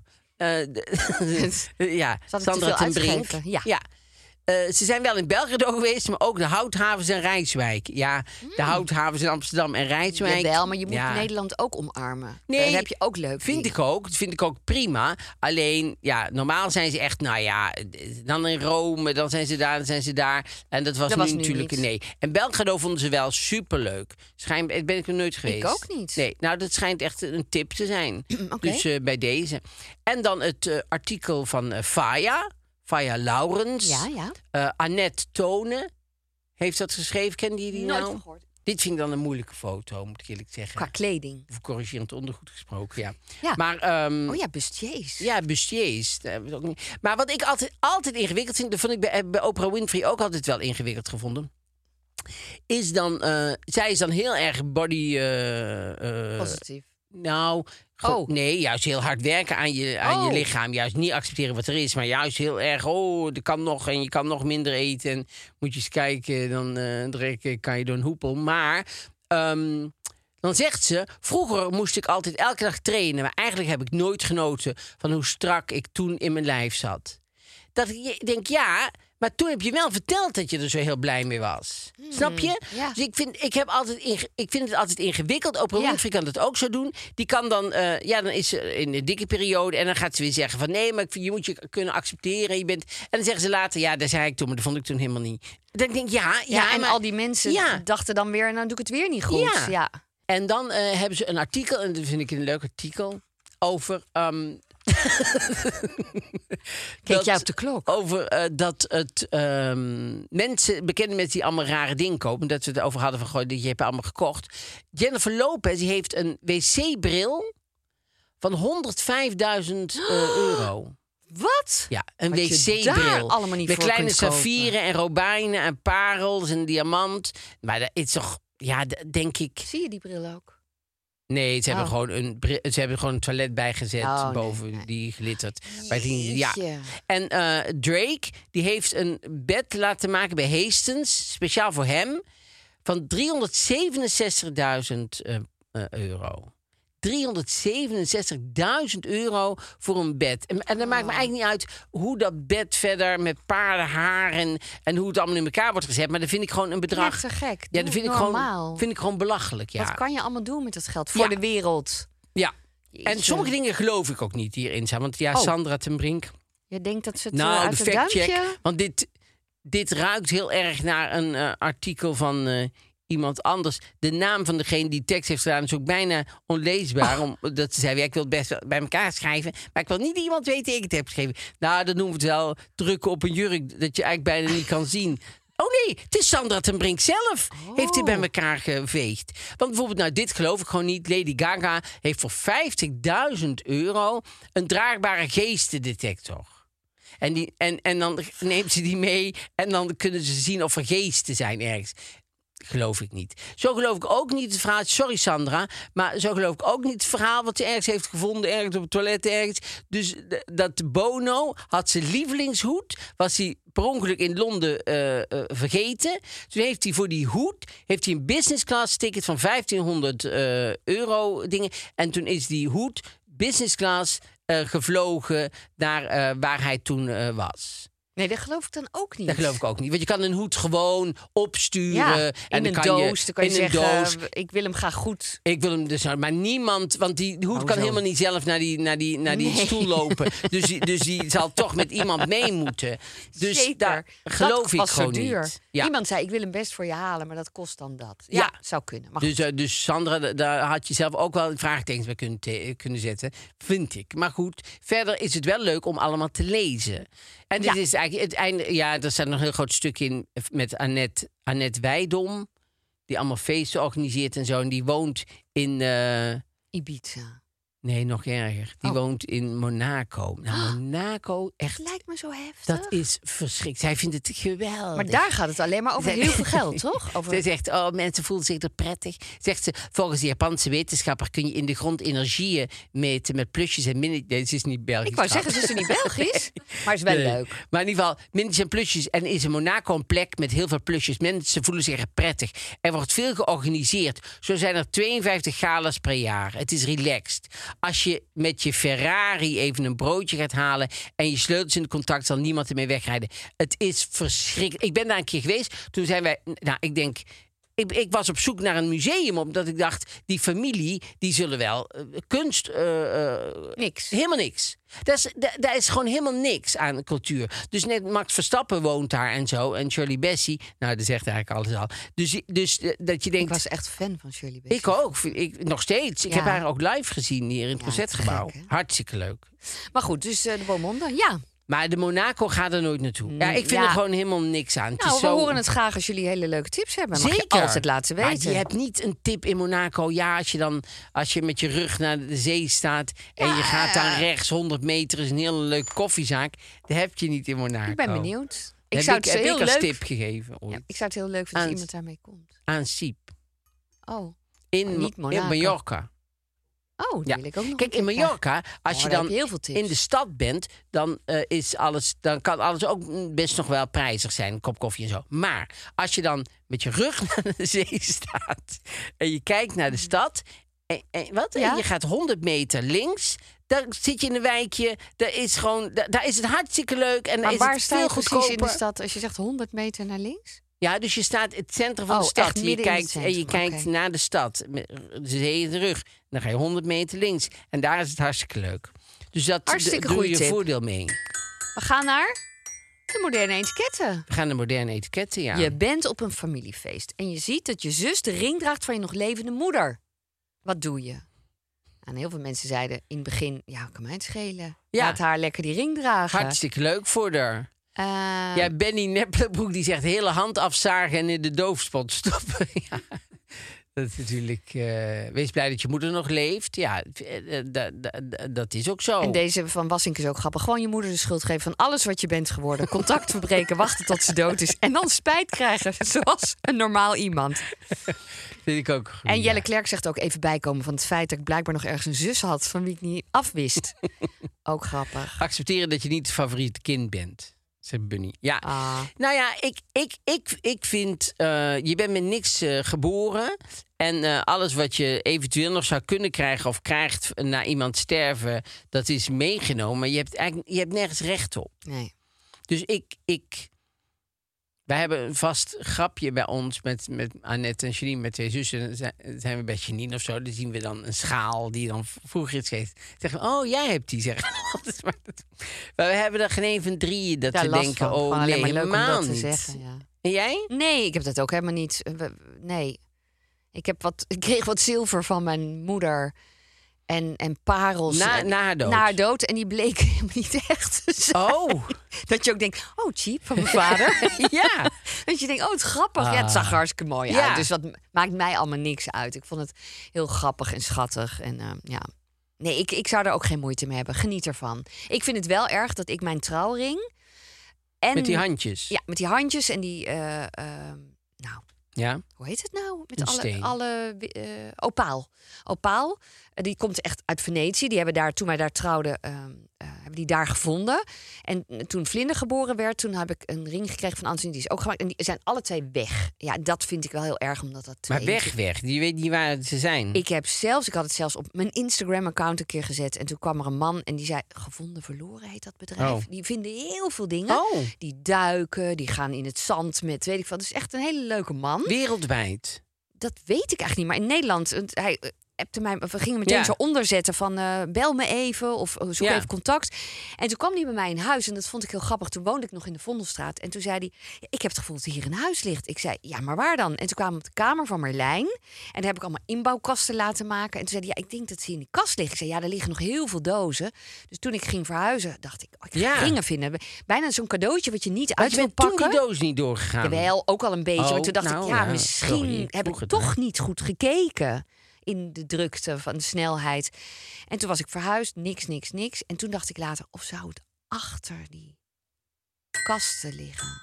Ja, Zat het te Sandra veel ten Brink. uitgegeven? Ja. Ze zijn wel in Belgrado geweest, maar ook de houthavens en Rijswijk. Ja, de houthavens in Amsterdam en Rijswijk. Jawel, maar je moet Ja. Nederland ook omarmen. Nee, Daar heb je ook leuk Vind dingen. ik ook. Dat vind ik ook prima. Alleen, ja, normaal zijn ze echt, nou ja, dan in Rome, dan zijn ze daar, dan zijn ze daar. En dat was nu natuurlijk niet. nee. En Belgrado vonden ze wel superleuk. Ben ik er nooit geweest. Ik ook niet. Nee, nou, dat schijnt echt een tip te zijn. Oké. Dus bij deze. En dan het artikel van Faya Laurens. Ja. Annette Tonen heeft dat geschreven. Kende je die Nooit nou? van gehoord. Dit vind ik dan een moeilijke foto, moet ik eerlijk zeggen. Qua kleding. Of corrigerend ondergoed gesproken, ja. Ja. Maar, Oh ja, bustiers. ja, bustiers. Dat hebben we ook niet. Maar wat ik altijd ingewikkeld vind... dat vond ik bij Oprah Winfrey ook altijd wel ingewikkeld gevonden... is dan... zij is dan heel erg body... Positief. nou, nee, juist heel hard werken aan je lichaam. Juist niet accepteren wat er is, maar juist heel erg... er kan nog en je kan nog minder eten. En moet je eens kijken, dan direct kan je door een hoepel. Maar... dan zegt ze, vroeger moest ik altijd elke dag trainen... maar eigenlijk heb ik nooit genoten van hoe strak ik toen in mijn lijf zat. Dat ik denk, ja, maar toen heb je wel verteld dat je er zo heel blij mee was. Snap je? Ja. Dus ik vind het altijd ingewikkeld. Oprah Winfrey kan dat ook zo doen. Die kan dan, dan is ze in een dikke periode... en dan gaat ze weer zeggen van... nee, maar je moet je kunnen accepteren. En dan zeggen ze later, ja, daar zei ik toen... maar dat vond ik toen helemaal niet. Dan denk ik, Ja, en maar, al die mensen dachten dan weer... nou doe ik het weer niet goed. Ja. Ja. En dan hebben ze een artikel... en dat vind ik een leuk artikel... over... Keek jij op de klok? Over dat het bekende mensen die allemaal rare dingen kopen... dat we het over hadden van, dat je hebt allemaal gekocht. Jennifer Lopez die heeft een wc-bril van €105.000. Wat? Ja, een Wat je daar wc-bril. allemaal niet met voor kleine kunt kopen. saffieren en robijnen en parels en diamant. Maar dat is toch... Ja, denk ik... Zie je die bril ook? Nee, ze hebben gewoon een toilet bijgezet boven die glittert. Maar ja. Jeetje. En Drake, die heeft een bed laten maken bij Hastings, speciaal voor hem, van €367.000. €367.000 voor een bed. En dat maakt me eigenlijk niet uit hoe dat bed verder met paardenhaar en hoe het allemaal in elkaar wordt gezet. Maar dat vind ik gewoon een bedrag. Echt zo gek. Ja, dat vind ik gewoon belachelijk. Ja. Wat kan je allemaal doen met dat geld voor de wereld? Ja. En Jeetje. sommige dingen geloof ik ook niet hierin staan. Want Sandra ten Brink. Je denkt dat ze het Nou, uit de het factcheck. duimpje... Want dit ruikt heel erg naar een artikel van iemand anders. De naam van degene die tekst heeft gedaan is ook bijna onleesbaar. Omdat ze zei, ik wil het best wel bij elkaar schrijven. Maar ik wil niet dat iemand weet dat ik het heb geschreven. Nou, dat noemen we het wel drukken op een jurk. Dat je eigenlijk bijna niet kan zien. Oh nee, het is Sandra ten Brink zelf. Heeft hij bij elkaar geveegd. Want bijvoorbeeld, nou dit geloof ik gewoon niet. Lady Gaga heeft voor €50.000 een draagbare geestendetector. En dan neemt ze die mee en dan kunnen ze zien of er geesten zijn ergens. Geloof ik niet. Zo geloof ik ook niet het verhaal. Sorry Sandra, maar zo geloof ik ook niet het verhaal wat ze ergens heeft gevonden, ergens op het toilet ergens. Dus dat Bono had zijn lievelingshoed, was hij per ongeluk in Londen vergeten. Toen heeft hij voor die hoed een business class ticket van €1500 dingen. En toen is die hoed business class gevlogen naar waar hij toen was. Nee, dat geloof ik dan ook niet. Dat geloof ik ook niet. Want je kan een hoed gewoon opsturen. Ja, en in dan een kan doos. Dan kan je in zeggen, een doos. ik wil hem graag goed. Ik wil hem dus, maar niemand, want die hoed kan zo. helemaal niet zelf naar die stoel lopen. Dus die zal toch met iemand mee moeten. Dus Zeker. daar geloof ik was gewoon zo duur. niet. Ja. Iemand zei, ik wil hem best voor je halen, maar dat kost dan dat. Ja, Ja. zou kunnen. Maar goed. Dus Sandra, daar had je zelf ook wel vraagtekens bij kunnen zetten. Vind ik. Maar goed, verder is het wel leuk om allemaal te lezen. En dit is eigenlijk het einde. Ja, er staat nog een heel groot stuk in met Annette Wijdom. Die allemaal feesten organiseert en zo. En die woont in... Ibiza. Nee, nog erger. Die woont in Monaco. Nou, Monaco, echt... Het lijkt me zo heftig. Dat is verschrikkelijk. Zij vindt het geweldig. Maar daar gaat het alleen maar over heel veel geld, toch? Ze zegt, mensen voelen zich er prettig. Zegt ze, volgens de Japanse wetenschapper kun je in de grond energieën meten met plusjes en minnetjes. Nee, ze is niet Belgisch. Ik wou zeggen, ze is er niet Belgisch, maar is wel leuk. Maar in ieder geval, minnetjes en plusjes. En is in Monaco een plek met heel veel plusjes. Mensen voelen zich er prettig. Er wordt veel georganiseerd. Zo zijn er 52 galas per jaar. Het is relaxed. Als je met je Ferrari even een broodje gaat halen en je sleutels in de contact, zal niemand ermee wegrijden. Het is verschrikkelijk. Ik ben daar een keer geweest. Toen zijn wij, ik was op zoek naar een museum, omdat ik dacht, die familie, die zullen wel kunst... Niks. Helemaal niks. Daar is gewoon helemaal niks aan cultuur. Dus net Max Verstappen woont daar en zo. En Shirley Bassey, nou, dat zegt eigenlijk alles al. Dus dat je denkt... Ik was echt fan van Shirley Bassey. Ik ook. Nog steeds. Ik heb haar ook live gezien hier in het Concertgebouw. gek, hè? Hartstikke leuk. Maar goed, dus de Beaumonde, ja. Maar de Monaco gaat er nooit naartoe. Ja, ik vind er gewoon helemaal niks aan. Het Nou, is we zo... horen het graag als jullie hele leuke tips hebben. Mag Zeker. je altijd laten weten. Maar je hebt niet een tip in Monaco. Ja, als je met je rug naar de zee staat en je gaat daar rechts 100 meter, is een hele leuke koffiezaak. Dat heb je niet in Monaco. Ik ben benieuwd. Ik zou het heb heel ik als leuk... tip gegeven. Ooit. Ja, ik zou het heel leuk vinden als iemand daarmee komt. Aan Siep. Oh, In niet Monaco. Mallorca. Oh, die wil ik ook nog Kijk, een in keer Mallorca, als je daar dan heb je heel veel tips. in de stad bent, dan kan alles ook best nog wel prijzig zijn. Een kop koffie en zo. Maar als je dan met je rug naar de zee staat en je kijkt naar de stad en je gaat 100 meter links, dan zit je in een wijkje. Daar is het hartstikke leuk en Maar is waar het sta veel je precies goedkoper. in de stad? Als je zegt 100 meter naar links? Ja, dus je staat in het centrum van de Oh, stad. echt Je midden in het kijkt, en centrum, je kijkt oké. naar de stad. Met de zee in de rug. Dan ga je 100 meter links. En daar is het hartstikke leuk. Dus dat Hartstikke doe goeie je tip. voordeel mee. We gaan naar de moderne etiketten. We gaan naar moderne etiketten, ja. Je bent op een familiefeest en je ziet dat je zus de ring draagt van je nog levende moeder. Wat doe je? En heel veel mensen zeiden in het begin, ja, kan mij het schelen. Ja. Laat haar lekker die ring dragen. Hartstikke leuk voor haar. Ja, Benny Neppelenbroek die zegt hele hand afzagen en in de doofspot stoppen. Ja. Dat is natuurlijk... wees blij dat je moeder nog leeft. Ja, dat is ook zo. En deze van Wassink is ook grappig. Gewoon je moeder de schuld geven van alles wat je bent geworden. Contact verbreken, wachten tot ze dood is. En dan spijt krijgen, zoals een normaal iemand. Vind ik ook goed. En Jelle Klerk zegt ook even bijkomen van het feit dat ik blijkbaar nog ergens een zus had van wie ik niet afwist. Ook grappig. Accepteren dat je niet het favoriete kind bent. Zegt Bunny. Ja. Nou ja, ik vind... je bent met niks geboren. En alles wat je eventueel nog zou kunnen krijgen of krijgt na iemand sterven, dat is meegenomen. Maar je hebt nergens recht op. Nee. Dus wij hebben een vast grapje bij ons met Annette en Janine, met twee zussen. Dan zijn we bij Janine of zo. Dan zien we dan een schaal die dan vroeger iets geeft. Zeggen we, oh, jij hebt die, zeggen we. Maar we hebben er geen een van drieën dat Ja, we last denken, van. Gewoon oh alleen nee, maar leuk om helemaal dat te niet. zeggen, ja. En jij? Nee, ik heb dat ook helemaal niet. Nee. Ik kreeg wat zilver van mijn moeder. En parels. Na haar dood? Na haar dood. En die bleek helemaal niet echt te zijn. Oh. Dat je ook denkt, cheap van mijn vader. Ja. Dat je denkt, het is grappig. Ja, het zag er hartstikke mooi Ja. uit. Dus dat maakt mij allemaal niks uit. Ik vond het heel grappig en schattig. En ja... Nee, ik zou er ook geen moeite mee hebben. Geniet ervan. Ik vind het wel erg dat ik mijn trouwring... En, Met die handjes? Ja, met die handjes en die... Ja. Hoe heet het nou? Met Een steen. Opaal. Opaal. Die komt echt uit Venetië. Die hebben daar, toen wij daar trouwden, hebben die daar gevonden. En toen Vlinder geboren werd, toen heb ik een ring gekregen van Anthony. Die is ook gemaakt. En die zijn alle 2 weg. Ja, dat vind ik wel heel erg, omdat dat 2... Maar weg. Je weet niet waar ze zijn. Ik had het zelfs op mijn Instagram-account een keer gezet. En toen kwam er een man en die zei... Gevonden verloren heet dat bedrijf. Oh. Die vinden heel veel dingen. Oh. Die duiken, die gaan in het zand met weet ik wat. Het is echt een hele leuke man. Wereldwijd. Dat weet ik eigenlijk niet. Maar in Nederland... Hij appte mij, we gingen meteen zo onderzetten van... bel me even of zoek even contact. En toen kwam hij bij mij in huis. En dat vond ik heel grappig. Toen woonde ik nog in de Vondelstraat. En toen zei hij... Ik heb het gevoel dat hier een huis ligt. Ik zei, ja, maar waar dan? En toen kwamen we op de kamer van Merlijn. En daar heb ik allemaal inbouwkasten laten maken. En toen zei hij, ja, ik denk dat ze in die kast liggen. Ik zei, ja, er liggen nog heel veel dozen. Dus toen ik ging verhuizen, dacht ik... ik ga ringen vinden. Bijna zo'n cadeautje wat je niet uit wil pakken. Toen die doos niet doorgegaan? Jawel, ook al een beetje. Maar toen dacht ik, misschien sorry, heb ik toch niet goed gekeken... in de drukte van de snelheid. En toen was ik verhuisd, niks. En toen dacht ik later, of zou het achter die kasten liggen?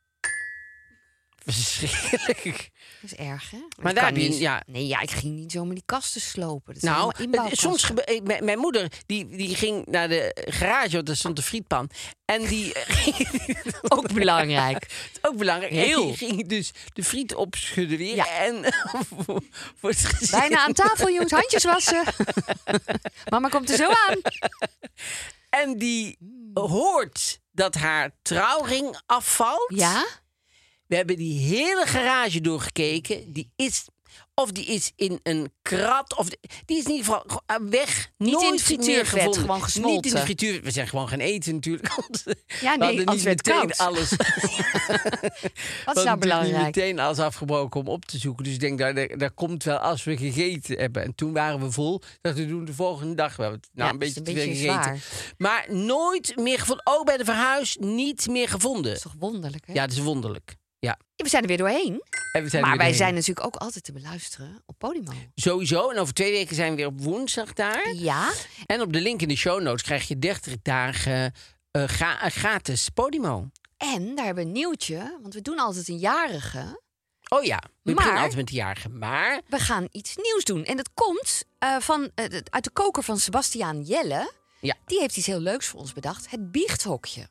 Verschrikkelijk. Dat is erg, hè? Maar daar heb je... niet... Ja. Nee, ik ging niet zomaar die kasten slopen. Dat zijn allemaal inbouwkasten. Soms... Mijn moeder, die ging naar de garage, want daar stond de frietpan. En die... Ook belangrijk. Ook belangrijk. Heel. Die ging dus de friet opschudden weer. Ja. En voor het gezin. Bijna aan tafel, jongens. Handjes wassen. Mama komt er zo aan. En die hoort dat haar trouwring afvalt. Ja? We hebben die hele garage doorgekeken. Die is in een krat. Die is in ieder geval weg. Niet nooit in het frituurvet, meer gevonden. gewoon gesmolten. Niet in de frituur. We zijn gewoon gaan eten natuurlijk. Ja, nee, we hadden als niet het meteen koud. alles. Wat is nou belangrijk? Niet meteen alles afgebroken om op te zoeken. Dus ik denk, daar komt wel als we gegeten hebben. En toen waren we vol. Dat we doen de volgende dag. We hebben een beetje te veel gegeten. zwaar. Maar nooit meer gevonden. Ook bij de verhuis niet meer gevonden. Dat is toch wonderlijk, hè? Ja, dat is wonderlijk. Ja. We zijn er weer doorheen. En we zijn Maar weer wij doorheen. zijn natuurlijk ook altijd te beluisteren op Podimo. Sowieso. En over 2 weken zijn we weer op woensdag daar. Ja. En op de link in de show notes krijg je 30 dagen gratis Podimo. En daar hebben we een nieuwtje, want we doen altijd een jarige. Oh ja, we Maar- beginnen altijd met de jarige. Maar We gaan iets nieuws doen. En dat komt uit de koker van Sebastiaan Jelle. Ja. Die heeft iets heel leuks voor ons bedacht. Het biechthokje.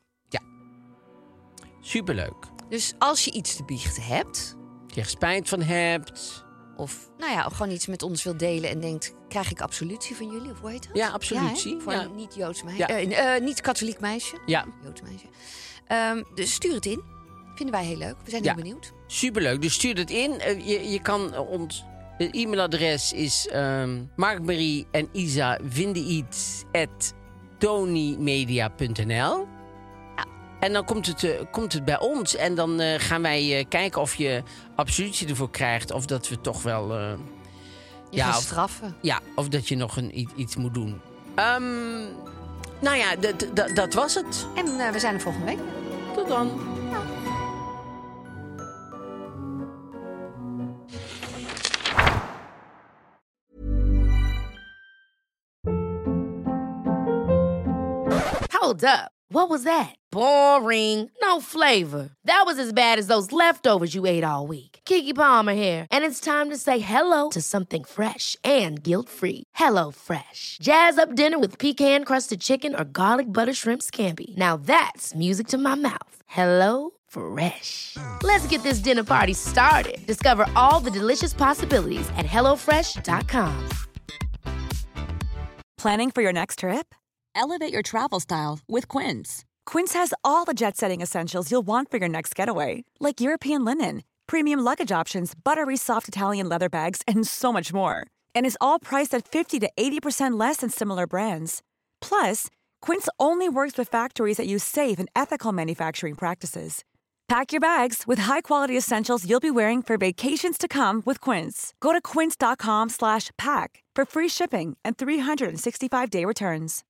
superleuk. Dus als je iets te biechten hebt... Als je er spijt van hebt. of gewoon iets met ons wilt delen en denkt... krijg ik absolutie van jullie? Of hoe heet dat? Ja, absolutie. Ja, hè? Voor Ja. een niet-Joods meisje. Ja. Niet-katholiek meisje. Ja, Joods meisje. Dus stuur het in. Vinden wij heel leuk. We zijn Ja. heel benieuwd. superleuk. Dus stuur het in. Je kan ons... Het e-mailadres is Mark-Marie en Isa vinden iets @tonymedia.nl. En dan komt het bij ons. En dan gaan wij kijken of je absolutie ervoor krijgt. Of dat we toch wel... Je gaat of- straffen. Ja, of dat je nog iets moet doen. Nou ja, dat was het. En we zijn er volgende week. Tot dan. Hold up. What was that? Boring. No flavor. That was as bad as those leftovers you ate all week. Keke Palmer here, and it's time to say hello to something fresh and guilt-free. Hello Fresh. Jazz up dinner with pecan-crusted chicken or garlic butter shrimp scampi. Now that's music to my mouth. Hello Fresh. Let's get this dinner party started. Discover all the delicious possibilities at hellofresh.com. Planning for your next trip? Elevate your travel style with Quince. Quince has all the jet-setting essentials you'll want for your next getaway, like European linen, premium luggage options, buttery soft Italian leather bags, and so much more. And is all priced at 50 to 80% less than similar brands. Plus, Quince only works with factories that use safe and ethical manufacturing practices. Pack your bags with high-quality essentials you'll be wearing for vacations to come with Quince. Go to quince.com/pack for free shipping and 365-day returns.